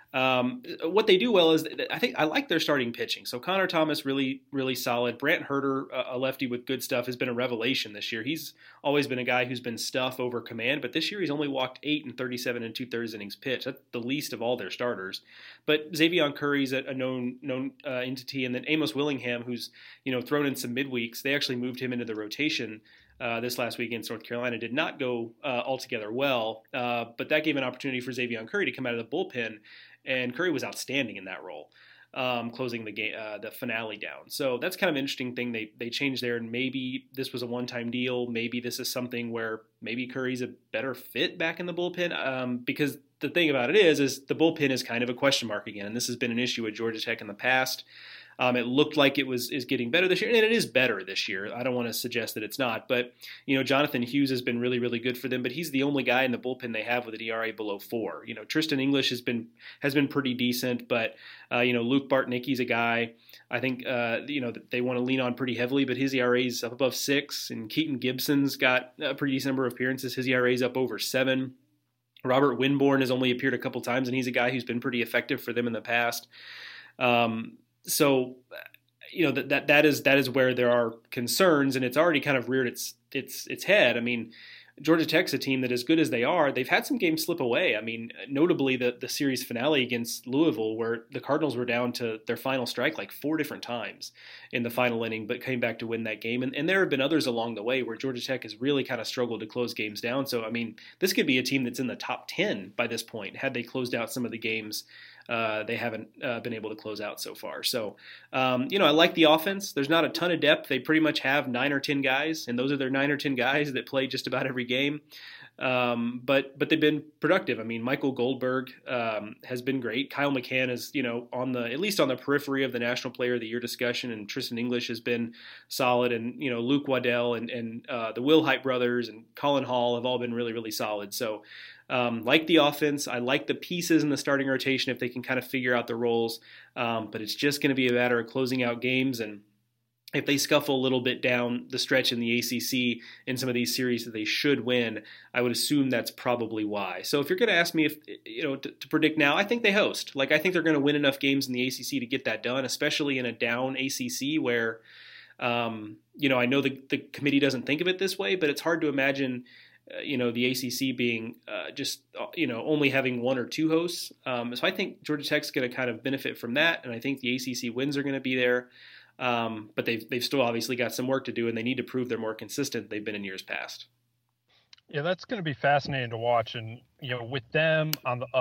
Um, what they do well is, I think I like their starting pitching. So Connor Thomas, really, really solid. Brant Herter, a lefty with good stuff, has been a revelation this year. He's always been a guy who's been stuff over command, but this year he's only walked eight and thirty-seven and two-thirds innings pitched. That's the least of all their starters. But Xavier Curry's a, a known known uh, entity, and then Amos Willingham, who's you know thrown in some midweeks. They actually moved him into the rotation Uh, this last week against North Carolina. Did not go uh, altogether well, uh, but that gave an opportunity for Xavier Curry to come out of the bullpen, and Curry was outstanding in that role, um, closing the game, uh, the finale down. So that's kind of an interesting thing they they changed there, and maybe this was a one-time deal. Maybe this is something where maybe Curry's a better fit back in the bullpen, um, because the thing about it is, is the bullpen is kind of a question mark again, and this has been an issue at Georgia Tech in the past. Um, it looked like it was is getting better this year, and it is better this year. I don't want to suggest that it's not, but you know, Jonathan Hughes has been really, really good for them. But he's the only guy in the bullpen they have with an E R A below four. You know, Tristan English has been has been pretty decent, but uh, you know, Luke Bartnicki's a guy I think uh, you know that they want to lean on pretty heavily. But his E R A is up above six, and Keaton Gibson's got a pretty decent number of appearances. His E R A is up over seven. Robert Winborn has only appeared a couple times, and he's a guy who's been pretty effective for them in the past. Um, So, you know, that, that, that is, that is where there are concerns, and it's already kind of reared its, its, its head. I mean, Georgia Tech's a team that, as good as they are, they've had some games slip away. I mean, notably the, the series finale against Louisville, where the Cardinals were down to their final strike like four different times in the final inning, but came back to win that game. And, and there have been others along the way where Georgia Tech has really kind of struggled to close games down. So, I mean, this could be a team that's in the top ten by this point, had they closed out some of the games Uh, they haven't uh, been able to close out so far. So, um, you know, I like the offense. There's not a ton of depth. They pretty much have nine or ten guys, and those are their nine or ten guys that play just about every game. Um, but but they've been productive. I mean, Michael Goldberg um, has been great. Kyle McCann is, you know, on the at least on the periphery of the National Player of the Year discussion, and Tristan English has been solid. And, you know, Luke Waddell and, and uh, the Wilhite brothers and Colin Hall have all been really, really solid. So, Um, like the offense, I like the pieces in the starting rotation if they can kind of figure out the roles, um, but it's just going to be a matter of closing out games, and if they scuffle a little bit down the stretch in the A C C in some of these series that they should win, I would assume that's probably why. So if you're going to ask me if you know to, to predict now, I think they host. Like I think they're going to win enough games in the A C C to get that done, especially in a down A C C where, um, you know, I know the the committee doesn't think of it this way, but it's hard to imagine. Uh, you know, the A C C being uh, just, uh, you know, only having one or two hosts. Um, so I think Georgia Tech's going to kind of benefit from that, and I think the A C C wins are going to be there. Um, but they've, they've still obviously got some work to do, and they need to prove they're more consistent than they've been in years past. Yeah, that's going to be fascinating to watch. And, you know, with them on the up,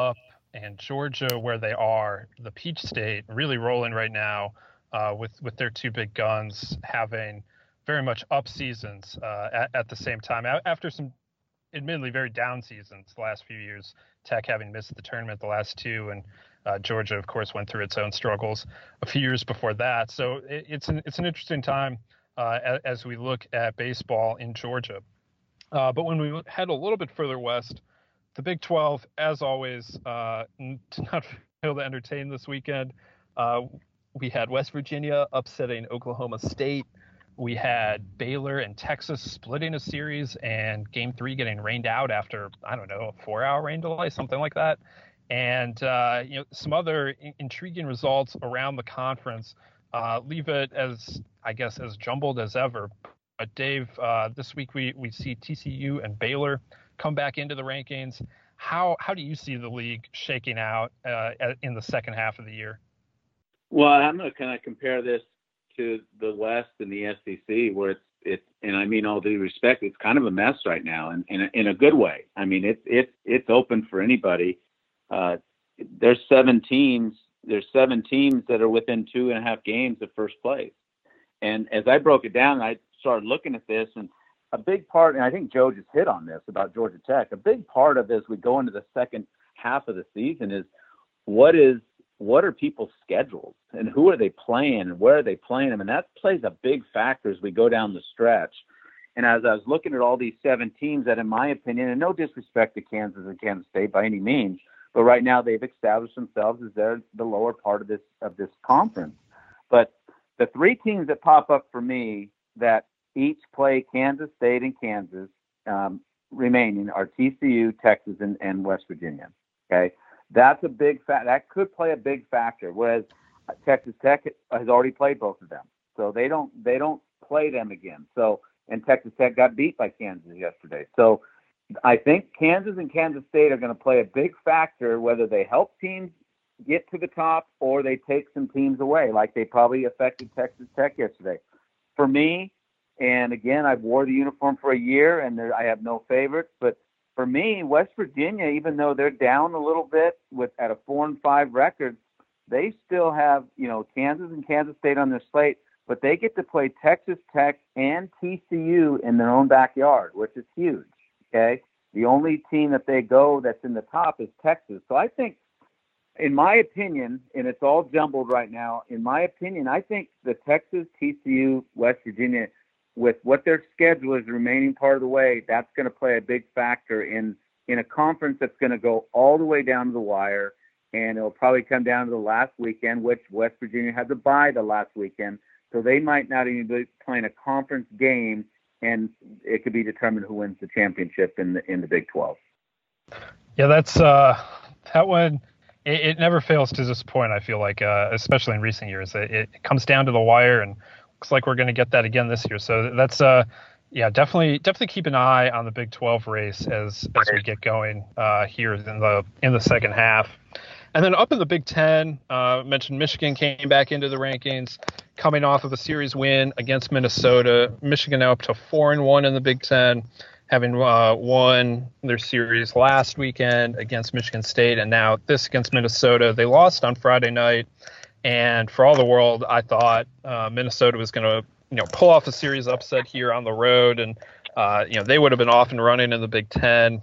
and Georgia, where they are, the Peach State, really rolling right now uh, with with their two big guns having very much up seasons uh, at, at the same time after some admittedly very down seasons the last few years. Tech having missed the tournament the last two, and uh, Georgia, of course, went through its own struggles a few years before that. So it, it's an it's an interesting time uh, as, as we look at baseball in Georgia. Uh, but when we head a little bit further west, the Big twelve, as always, uh, did not fail to entertain this weekend. Uh, we had West Virginia upsetting Oklahoma State. We had Baylor and Texas splitting a series and game three getting rained out after, I don't know, a four hour rain delay, something like that. And, uh, you know, some other in- intriguing results around the conference uh, leave it as, I guess, as jumbled as ever. But Dave, uh, this week we, we see T C U and Baylor come back into the rankings. How, how do you see the league shaking out uh, in the second half of the year? Well, I'm going to kind of compare this to the West and the S E C, where it's it's and I mean all due respect, it's kind of a mess right now, and in, in, in a good way. I mean, it's it's it's open for anybody. Uh, there's seven teams. There's seven teams that are within two and a half games of first place. And as I broke it down, I started looking at this, and a big part, and I think Joe just hit on this about Georgia Tech. A big part of as we go into the second half of the season is what is what are people's schedules and who are they playing and where are they playing them? And that plays a big factor as we go down the stretch. And as I was looking at all these seven teams that, in my opinion, and no disrespect to Kansas and Kansas State by any means, but right now they've established themselves as they're the lower part of this, of this conference. But the three teams that pop up for me that each play Kansas State and Kansas um, remaining are T C U, Texas, and, and West Virginia. Okay. That's a big fact. That could play a big factor. Whereas Texas Tech has already played both of them, so they don't they don't play them again. So and Texas Tech got beat by Kansas yesterday. So I think Kansas and Kansas State are going to play a big factor, whether they help teams get to the top or they take some teams away, like they probably affected Texas Tech yesterday. For me, and again, I've wore the uniform for a year, and there, I have no favorites, but for me, West Virginia, even though they're down a little bit with at a four and five record, they still have, you know, Kansas and Kansas State on their slate, but they get to play Texas Tech and T C U in their own backyard, which is huge. Okay. The only team that they go that's in the top is Texas. So I think, in my opinion, and it's all jumbled right now, in my opinion, I think the Texas, T C U, West Virginia, with what their schedule is the remaining part of the way, that's going to play a big factor in, in a conference that's going to go all the way down to the wire, and it'll probably come down to the last weekend, which West Virginia had to bye the last weekend, so they might not even be playing a conference game, and it could be determined who wins the championship in the in the Big twelve. Yeah, that's uh, that one. It, it never fails to disappoint. I feel like, uh, especially in recent years, it, it comes down to the wire, and looks like we're going to get that again this year. So that's, uh, yeah, definitely, definitely keep an eye on the Big twelve race as as we get going uh, here in the in the second half. And then up in the Big Ten, uh, mentioned Michigan came back into the rankings, coming off of a series win against Minnesota. Michigan now up to four and one in the Big Ten, having uh, won their series last weekend against Michigan State, and now this against Minnesota. They lost on Friday night. And for all the world, I thought uh, Minnesota was going to, you know, pull off a series upset here on the road, and uh, you know they would have been off and running in the Big Ten,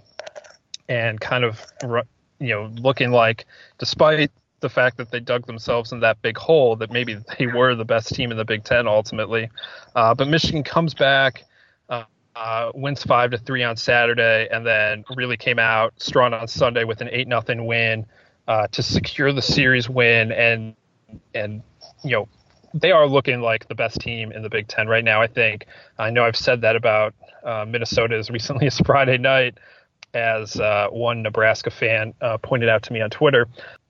and kind of, you know, looking like, despite the fact that they dug themselves in that big hole, that maybe they were the best team in the Big Ten ultimately. Uh, but Michigan comes back, uh, uh, wins five to three on Saturday, and then really came out strong on Sunday with an eight nothing win uh, to secure the series win. And And, you know, they are looking like the best team in the Big Ten right now, I think. I know I've said that about uh, Minnesota as recently as Friday night, as uh, one Nebraska fan uh, pointed out to me on Twitter.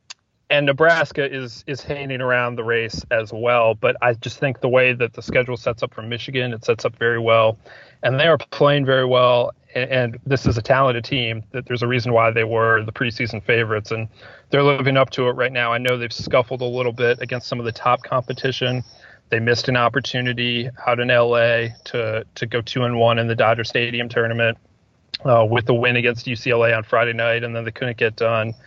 And Nebraska is is hanging around the race as well. But I just think the way that the schedule sets up for Michigan, it sets up very well. And they are playing very well. And, and this is a talented team. That there's a reason why they were the preseason favorites. And they're living up to it right now. I know they've scuffled a little bit against some of the top competition. They missed an opportunity out in L A to, to go two and one in the Dodger Stadium tournament uh, with the win against U C L A on Friday night. And then they couldn't get done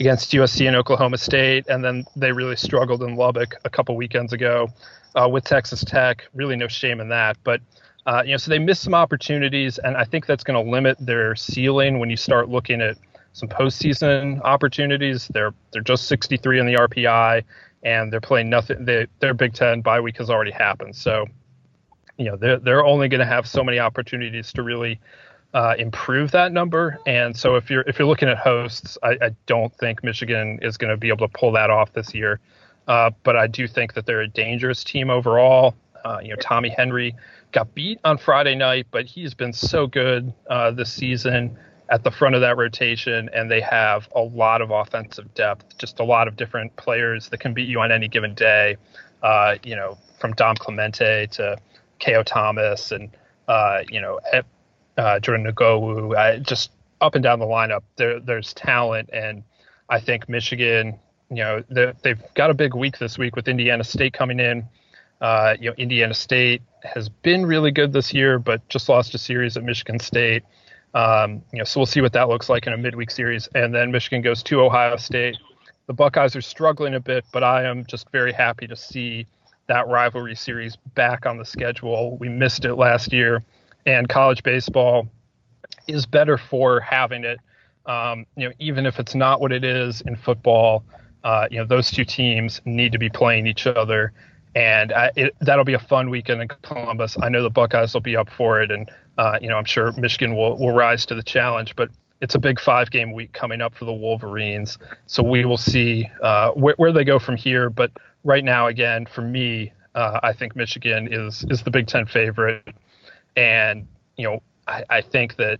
against U S C and Oklahoma State, and then they really struggled in Lubbock a couple weekends ago uh, with Texas Tech. Really no shame in that. But, uh, you know, so they missed some opportunities, and I think that's going to limit their ceiling when you start looking at some postseason opportunities. They're they're just sixty-three in the R P I, and they're playing nothing. They, their Big Ten bye week has already happened. So, you know, they're, they're only going to have so many opportunities to really Uh, improve that number. And so if you're if you're looking at hosts, I, I don't think Michigan is going to be able to pull that off this year. Uh, but I do think that they're a dangerous team overall. Uh, you know, Tommy Henry got beat on Friday night, but he's been so good uh, this season at the front of that rotation, and they have a lot of offensive depth, just a lot of different players that can beat you on any given day. Uh, you know, from Dom Clemente to K O Thomas and uh, you know. At, Uh, Jordan Ngowu, uh, just up and down the lineup, there, there's talent, and I think Michigan, you know, they've got a big week this week with Indiana State coming in. Uh, you know, Indiana State has been really good this year, but just lost a series at Michigan State. Um, you know, so we'll see what that looks like in a midweek series, and then Michigan goes to Ohio State. The Buckeyes are struggling a bit, but I am just very happy to see that rivalry series back on the schedule. We missed it last year. And college baseball is better for having it, um, you know, even if it's not what it is in football. Uh, you know, those two teams need to be playing each other, and uh, it, that'll be a fun weekend in Columbus. I know the Buckeyes will be up for it, and uh, you know, I'm sure Michigan will will rise to the challenge. But it's a big five-game week coming up for the Wolverines, so we will see uh, wh- where they go from here. But right now, again, for me, uh, I think Michigan is is the Big Ten favorite. And, you know, I, I think that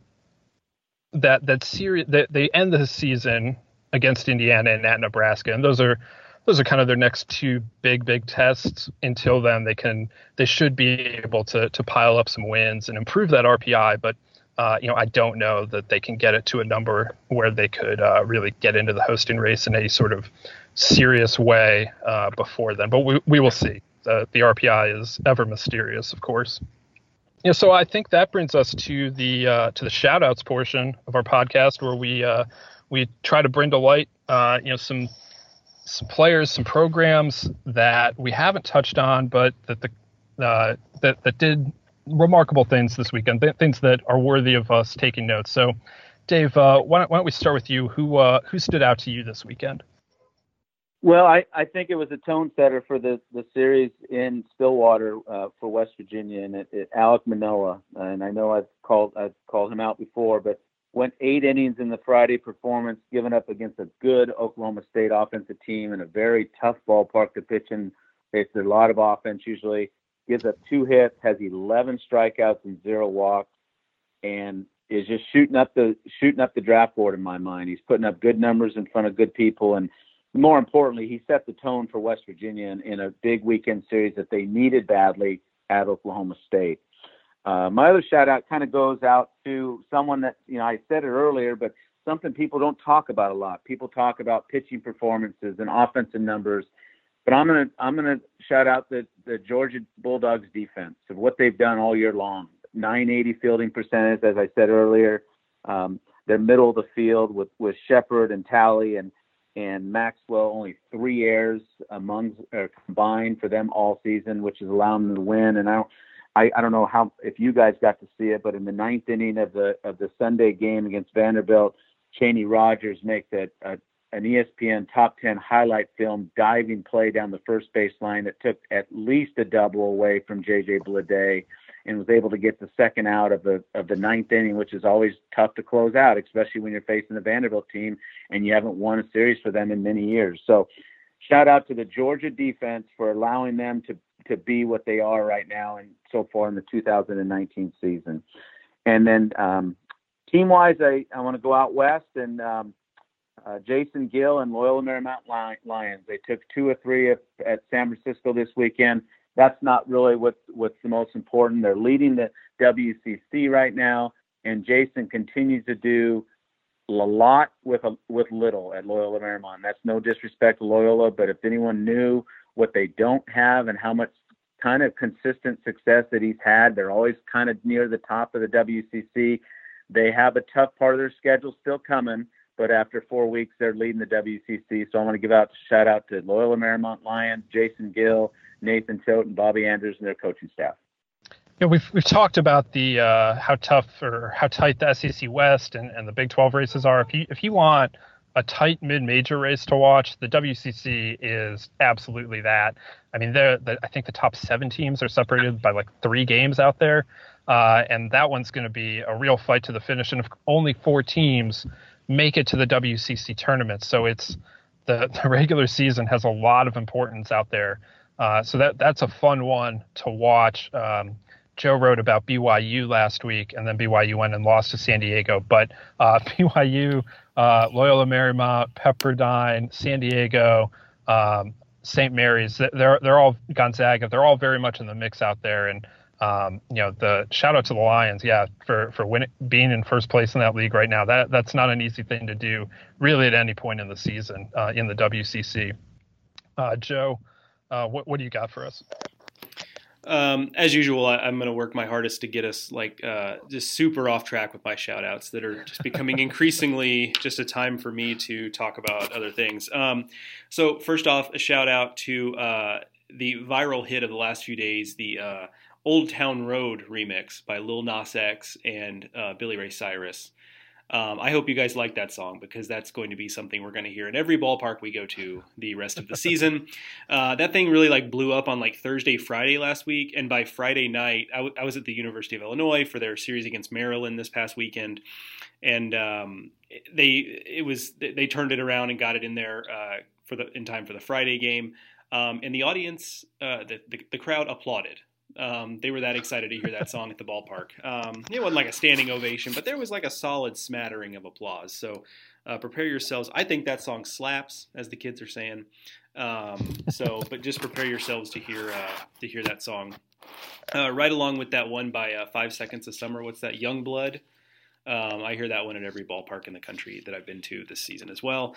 that that series that they end the season against Indiana and at Nebraska, and those are those are kind of their next two big big tests. Until then, they can they should be able to to pile up some wins and improve that R P I. But uh, you know, I don't know that they can get it to a number where they could uh, really get into the hosting race in any sort of serious way uh, before then. But we we will see. Uh, the R P I is ever mysterious, of course. Yeah, so I think that brings us to the uh, to the shout outs portion of our podcast, where we uh, we try to bring to light uh, you know some some players, some programs that we haven't touched on, but that the uh, that that did remarkable things this weekend, th- things that are worthy of us taking notes. So, Dave, uh, why don't why don't we start with you? Who uh, who stood out to you this weekend? Well, I, I think it was a tone setter for the, the series in Stillwater uh, for West Virginia, and it, it, Alek Manoah. And I know I've called I've called him out before, but went eight innings in the Friday performance, given up against a good Oklahoma State offensive team in a very tough ballpark to pitch in. It's a lot of offense usually. Gives up two hits, has eleven strikeouts and zero walks, and is just shooting up the shooting up the draft board in my mind. He's putting up good numbers in front of good people, and more importantly, he set the tone for West Virginia in, in a big weekend series that they needed badly at Oklahoma State. Uh, my other shout out kind of goes out to someone that, you know, I said it earlier, but something people don't talk about a lot. People talk about pitching performances and offensive numbers, but I'm going to, I'm going to shout out the, the Georgia Bulldogs defense of what they've done all year long. nine eighty fielding percentage, as I said earlier. Um, they're middle of the field with, with Shepard and Talley and, and Maxwell, only three errors among uh, combined for them all season, which is allowing them to win. And I don't, I, I don't know how if you guys got to see it, but in the ninth inning of the of the Sunday game against Vanderbilt, Cheney Rogers makes a, a, an E S P N top ten highlight film diving play down the first base line that took at least a double away from J J Bleday, and was able to get the second out of the of the ninth inning, which is always tough to close out, especially when you're facing the Vanderbilt team and you haven't won a series for them in many years. So shout out to the Georgia defense for allowing them to, to be what they are right now and so far in the two thousand nineteen season. And then um, team-wise, I, I want to go out west and um, uh, Jason Gill and Loyola Marymount Lions. They took two or three at, at San Francisco this weekend. That's not really what, what's the most important. They're leading the W C C right now, and Jason continues to do a lot with a, with little at Loyola Marymount. That's no disrespect to Loyola, but if anyone knew what they don't have and how much kind of consistent success that he's had, they're always kind of near the top of the W C C. They have a tough part of their schedule still coming, but after four weeks, they're leading the W C C. So I want to give out a shout out to Loyola Marymount Lions, Jason Gill, Nathan Choate, and Bobby Andrews and their coaching staff. Yeah, we've we've talked about the uh, how tough or how tight the S E C West and, and the Big twelve races are. If you if you want a tight mid-major race to watch, the W C C is absolutely that. I mean, they're, the, I think the top seven teams are separated by like three games out there, uh, and that one's going to be a real fight to the finish. And if only four teams make it to the W C C tournament, so it's the, the regular season has a lot of importance out there. Uh, so that that's a fun one to watch. Um, Joe wrote about B Y U last week, and then B Y U went and lost to San Diego. But uh, B Y U, uh, Loyola Marymount, Pepperdine, San Diego, um, Saint Mary's, they're they're all Gonzaga. They're all very much in the mix out there. And um, you know, the shout out to the Lions, yeah, for for winning, being in first place in that league right now. That that's not an easy thing to do, really, at any point in the season uh, in the W C C. Uh, Joe, uh, what what do you got for us? Um, as usual, I, I'm going to work my hardest to get us like uh, just super off track with my shout outs that are just becoming increasingly just a time for me to talk about other things. Um, so first off, a shout out to uh, the viral hit of the last few days, the uh, Old Town Road remix by Lil Nas X and uh, Billy Ray Cyrus. Um, I hope you guys like that song because that's going to be something we're going to hear in every ballpark we go to the rest of the season. Uh, that thing really like blew up on like Thursday, Friday last week. And by Friday night, I, w- I was at the University of Illinois for their series against Maryland this past weekend. And um, they it was they turned it around and got it in there uh, for the in time for the Friday game. Um, and the audience, uh, the, the, the crowd applauded. Um, they were that excited to hear that song at the ballpark. Um, it wasn't like a standing ovation, but there was like a solid smattering of applause. So uh, prepare yourselves. I think that song slaps, as the kids are saying. Um, so, but just prepare yourselves to hear uh, to hear that song. Uh, right along with that one by uh, Five Seconds of Summer. What's that? Young Blood. Um, I hear that one at every ballpark in the country that I've been to this season as well.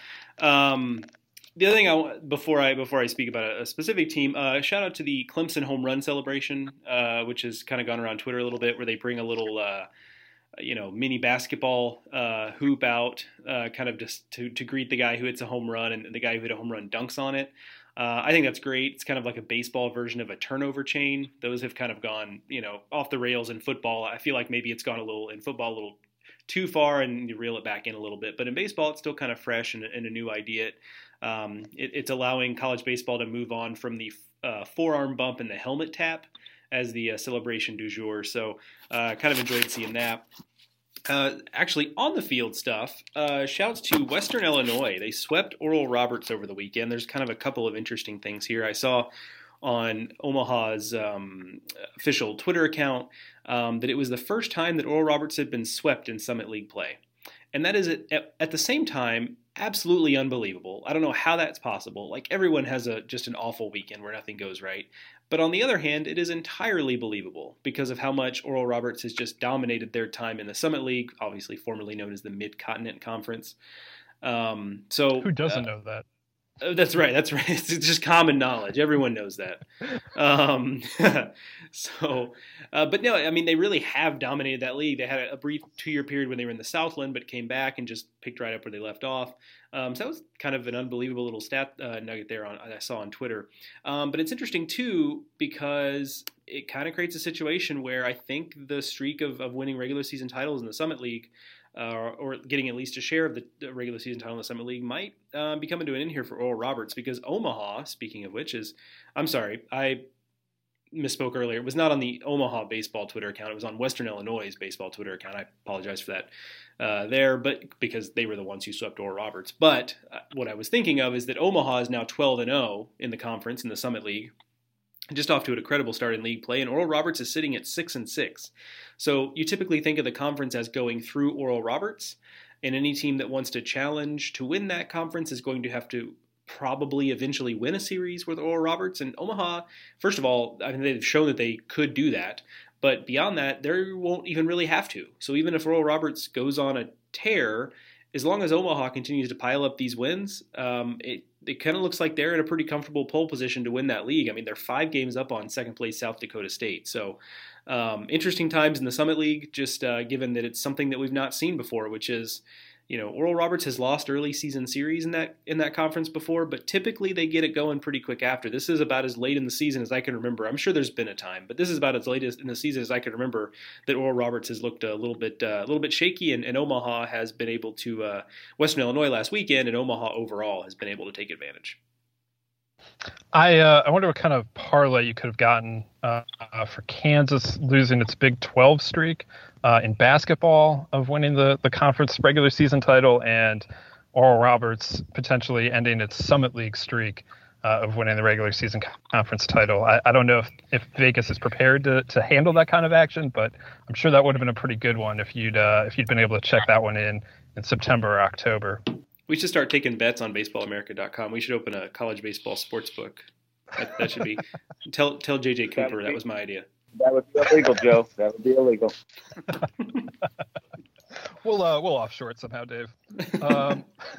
Um, The other thing I before I before I speak about a, a specific team, uh, shout out to the Clemson home run celebration, uh, which has kind of gone around Twitter a little bit, where they bring a little, uh, you know, mini basketball uh, hoop out, uh, kind of just to to greet the guy who hits a home run and the guy who hit a home run dunks on it. Uh, I think that's great. It's kind of like a baseball version of a turnover chain. Those have kind of gone, you know, off the rails in football. I feel like maybe it's gone a little in football a little too far and you reel it back in a little bit. But in baseball, it's still kind of fresh and, and a new idea. Um, it, it's allowing college baseball to move on from the uh, forearm bump and the helmet tap as the uh, celebration du jour. So uh, kind of enjoyed seeing that. Uh, actually, on the field stuff, uh, shouts to Western Illinois. They swept Oral Roberts over the weekend. There's kind of a couple of interesting things here. I saw on Omaha's um, official Twitter account um, that it was the first time that Oral Roberts had been swept in Summit League play. And that is, at, at the same time, absolutely unbelievable. I don't know how that's possible. Like, everyone has a just an awful weekend where nothing goes right. But on the other hand, it is entirely believable because of how much Oral Roberts has just dominated their time in the Summit League, obviously formerly known as the Mid-Continent Conference. Um, so Who doesn't uh, know that? Oh, that's right. That's right. It's just common knowledge. Everyone knows that. Um, so, uh, but no, I mean, they really have dominated that league. They had a brief two-year period when they were in the Southland, but came back and just picked right up where they left off. Um, so that was kind of an unbelievable little stat uh, nugget there on I saw on Twitter. Um, but it's interesting too because it kind of creates a situation where I think the streak of, of winning regular season titles in the Summit League. Uh, or getting at least a share of the regular season title in the Summit League might uh, be coming to an end here for Oral Roberts because Omaha, speaking of which, is – I'm sorry, I misspoke earlier. It was not on the Omaha baseball Twitter account. It was on Western Illinois' baseball Twitter account. I apologize for that uh, there, but because they were the ones who swept Oral Roberts. But uh, what I was thinking of is that Omaha is now twelve and oh in the conference in the Summit League. Just off to a credible start in league play, and Oral Roberts is sitting at six and six. So you typically think of the conference as going through Oral Roberts, and any team that wants to challenge to win that conference is going to have to probably eventually win a series with Oral Roberts. And Omaha, first of all, I mean, they've shown that they could do that, but beyond that, they won't even really have to. So even if Oral Roberts goes on a tear, as long as Omaha continues to pile up these wins, um, it it kind of looks like they're in a pretty comfortable pole position to win that league. I mean, they're five games up on second place South Dakota State. So um, interesting times in the Summit League, just uh, given that it's something that we've not seen before, which is you know, Oral Roberts has lost early season series in that in that conference before, but typically they get it going pretty quick after. This is about as late in the season as I can remember. I'm sure there's been a time, but this is about as late as in the season as I can remember that Oral Roberts has looked a little bit uh, a little bit shaky, and, and Omaha has been able to uh, Western Illinois last weekend, and Omaha overall has been able to take advantage. I uh, I wonder what kind of parlay you could have gotten uh, uh, for Kansas losing its Big twelve streak uh, in basketball of winning the, the conference regular season title, and Oral Roberts potentially ending its Summit League streak uh, of winning the regular season conference title. I, I don't know if, if Vegas is prepared to, to handle that kind of action, but I'm sure that would have been a pretty good one if you'd uh, if you'd been able to check that one in in September or October. We should start taking bets on baseball america dot com. We should open a college baseball sports book. That, that should be tell tell J J Cooper that, that was my idea. That would be illegal, Joe. That would be illegal. we'll uh, we'll offshore it somehow, Dave. Um,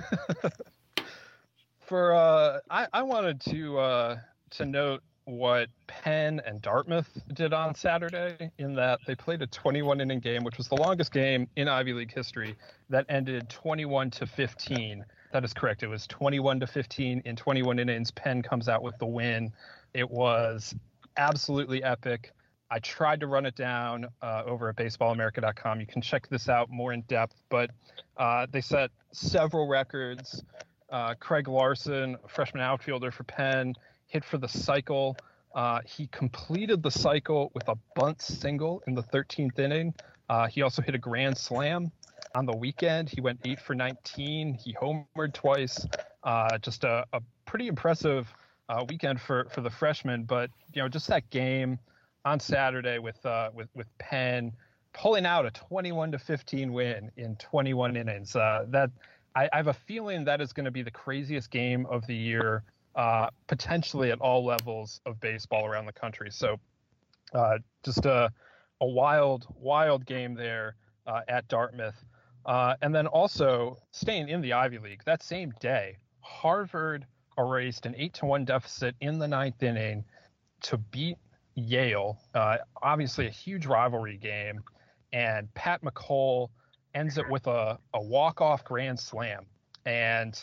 for uh, I I wanted to uh, to note what Penn and Dartmouth did on Saturday, in that they played a twenty-one inning game, which was the longest game in Ivy League history, that ended twenty-one to fifteen. That is correct. It was twenty-one to fifteen in twenty-one innings. Penn comes out with the win. It was absolutely epic. I tried to run it down uh, over at baseball america dot com. You can check this out more in depth, but uh, they set several records. Uh, Craig Larson, a freshman outfielder for Penn, hit for the cycle. Uh, he completed the cycle with a bunt single in the thirteenth inning. Uh, he also hit a grand slam on the weekend. He went eight for nineteen. He homered twice. Uh, just a, a pretty impressive uh, weekend for, for the freshman. But, you know, just that game on Saturday with uh, with with Penn pulling out a twenty-one to fifteen win in twenty-one innings. Uh, that I, I have a feeling that is going to be the craziest game of the year, uh, potentially at all levels of baseball around the country. So uh, just a, a wild, wild game there uh, at Dartmouth. Uh, and then also staying in the Ivy League, that same day, Harvard erased an eight to one deficit in the ninth inning to beat Yale. Uh, obviously a huge rivalry game. And Pat McCall ends it with a, a walk-off grand slam. And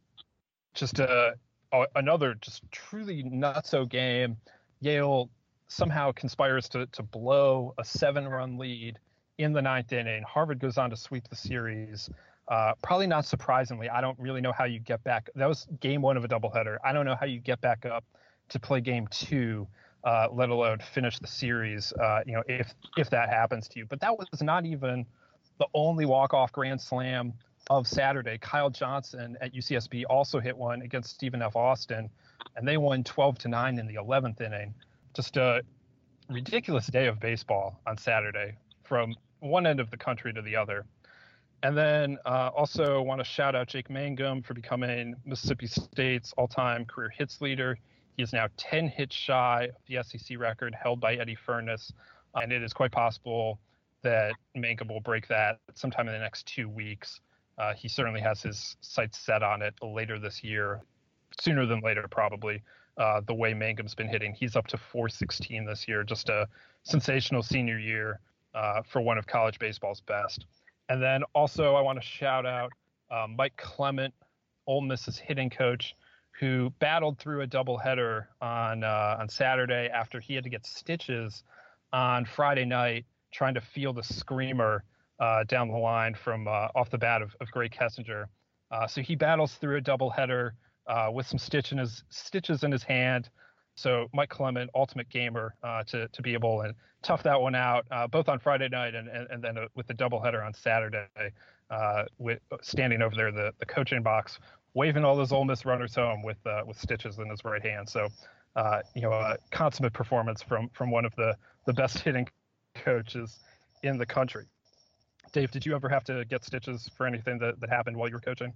just a, a, another just truly nutso game. Yale somehow conspires to, to blow a seven-run lead in the ninth inning. Harvard goes on to sweep the series. Uh, probably not surprisingly, I don't really know how you get back. That was game one of a doubleheader. I don't know how you get back up to play game two, uh, let alone finish the series, uh, you know, if if that happens to you. But that was not even the only walk-off grand slam of Saturday. Kyle Johnson at U C S B also hit one against Stephen F. Austin, and they won twelve to nine in the eleventh inning. Just a ridiculous day of baseball on Saturday from one end of the country to the other. And then uh, also want to shout out Jake Mangum for becoming Mississippi State's all-time career hits leader. He is now ten hits shy of the S E C record held by Eddie Furness, and it is quite possible that Mangum will break that sometime in the next two weeks. Uh, he certainly has his sights set on it later this year, sooner than later probably. Uh, the way Mangum's been hitting, he's up to four sixteen this year, just a sensational senior year uh, for one of college baseball's best. And then also I want to shout out uh, Mike Clement, Ole Miss's hitting coach, who battled through a doubleheader on uh, on Saturday after he had to get stitches on Friday night trying to field a screamer uh, down the line from uh, off the bat of, of Gray Kessinger. Uh, so he battles through a doubleheader uh, with some stitch in his, stitches in his hand. So Mike Clement, ultimate gamer, uh, to to be able to tough that one out, uh, both on Friday night and, and, and then uh, with the doubleheader on Saturday, uh, with standing over there the, the coaching box, waving all those Ole Miss runners home with uh, with stitches in his right hand. So, uh, you know, a consummate performance from from one of the, the best hitting coaches in the country. Dave, did you ever have to get stitches for anything that, that happened while you were coaching?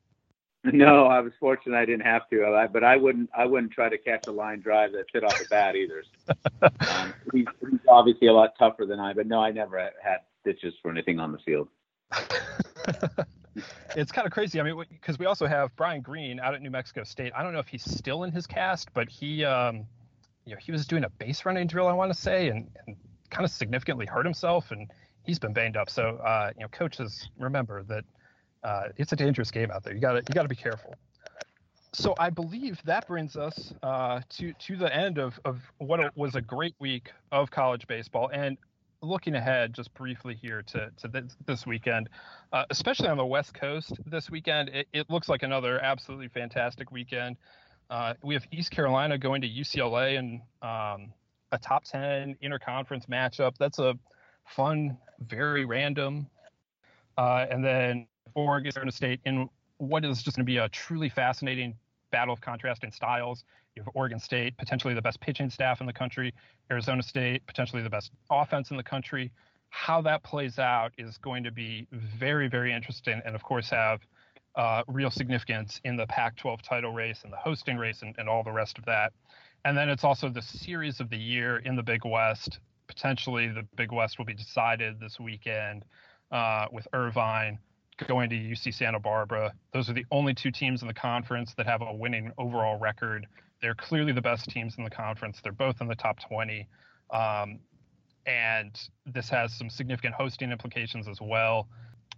No, I was fortunate I didn't have to, but I wouldn't. I wouldn't try to catch a line drive that hit off the bat either. um, he's, he's obviously a lot tougher than I, but no, I never had stitches for anything on the field. It's kind of crazy. I mean, because we also have Brian Green out at New Mexico State. I don't know if he's still in his cast, but he, um, you know, he was doing a base running drill, I want to say, and, and kind of significantly hurt himself, and he's been banged up. So, uh, you know, coaches remember that. uh, it's a dangerous game out there. You gotta you gotta be careful. So I believe that brings us uh, to to the end of of what was a great week of college baseball. And looking ahead, just briefly here to to this, this weekend, uh, especially on the West Coast this weekend, it, it looks like another absolutely fantastic weekend. Uh, we have East Carolina going to U C L A and um, a top ten interconference matchup. That's a fun, very random. Uh, and then Oregon State in what is just going to be a truly fascinating battle of contrasting styles. You have Oregon State, potentially the best pitching staff in the country. Arizona State, potentially the best offense in the country. How that plays out is going to be very, very interesting, and of course have uh, real significance in the Pac twelve title race and the hosting race and, and all the rest of that. And then it's also the series of the year in the Big West. Potentially the Big West will be decided this weekend uh, with Irvine going to U C Santa Barbara. Those are the only two teams in the conference that have a winning overall record. They're clearly the best teams in the conference. They're both in the top twenty. Um, and this has some significant hosting implications as well.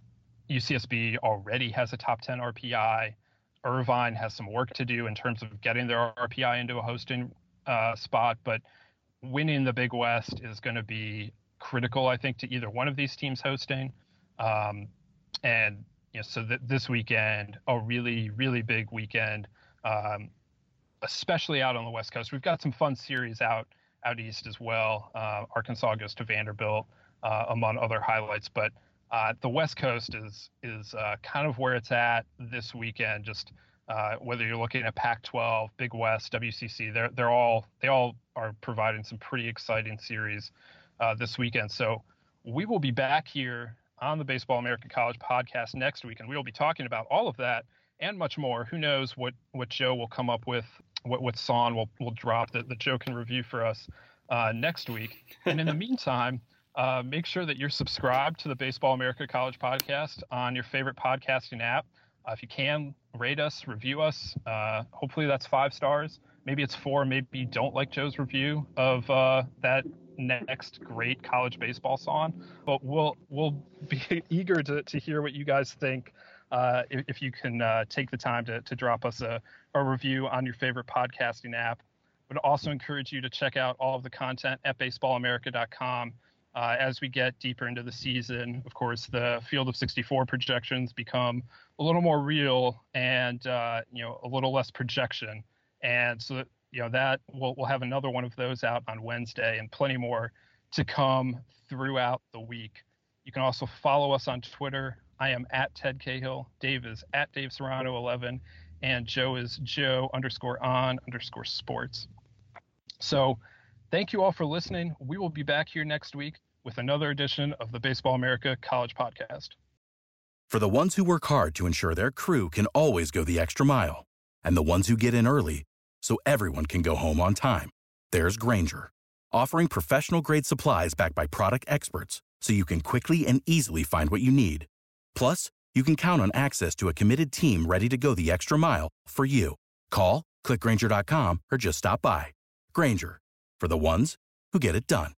U C S B already has a top ten R P I. Irvine has some work to do in terms of getting their R P I into a hosting uh, spot, but winning the Big West is going to be critical, I think, to either one of these teams hosting. Um, and you know, so th- this weekend, a really, really big weekend, um, especially out on the West Coast. We've got some fun series out out east as well. Uh, Arkansas goes to Vanderbilt, uh, among other highlights. But uh, the West Coast is is uh, kind of where it's at this weekend. Just uh, whether you're looking at Pac twelve, Big West, W C C, they're they're all they all are providing some pretty exciting series uh, this weekend. So we will be back here on the Baseball America College podcast next week, and we will be talking about all of that and much more. Who knows what, what Joe will come up with, what, what song will will drop that, that Joe can review for us uh, next week. And in the meantime, uh, make sure that you're subscribed to the Baseball America College podcast on your favorite podcasting app. Uh, if you can, rate us, review us. Uh, hopefully that's five stars. Maybe it's four. Maybe you don't like Joe's review of uh, that next great college baseball song, but we'll we'll be eager to, to hear what you guys think. Uh, if, if you can uh, take the time to, to drop us a, a review on your favorite podcasting app. Would also encourage you to check out all of the content at baseball america dot com. Uh, as we get deeper into the season, of course, the field of sixty-four projections become a little more real and uh, you know a little less projection, and so that, you know that we'll we'll have another one of those out on Wednesday, and plenty more to come throughout the week. You can also follow us on Twitter. I am at Ted Cahill. Dave is at Dave Serrano eleven, and Joe is Joe underscore on underscore sports. So thank you all for listening. We will be back here next week with another edition of the Baseball America College Podcast. For the ones who work hard to ensure their crew can always go the extra mile, and the ones who get in early so everyone can go home on time, there's Grainger, offering professional-grade supplies backed by product experts so you can quickly and easily find what you need. Plus, you can count on access to a committed team ready to go the extra mile for you. Call, click Grainger dot com, or just stop by. Grainger, for the ones who get it done.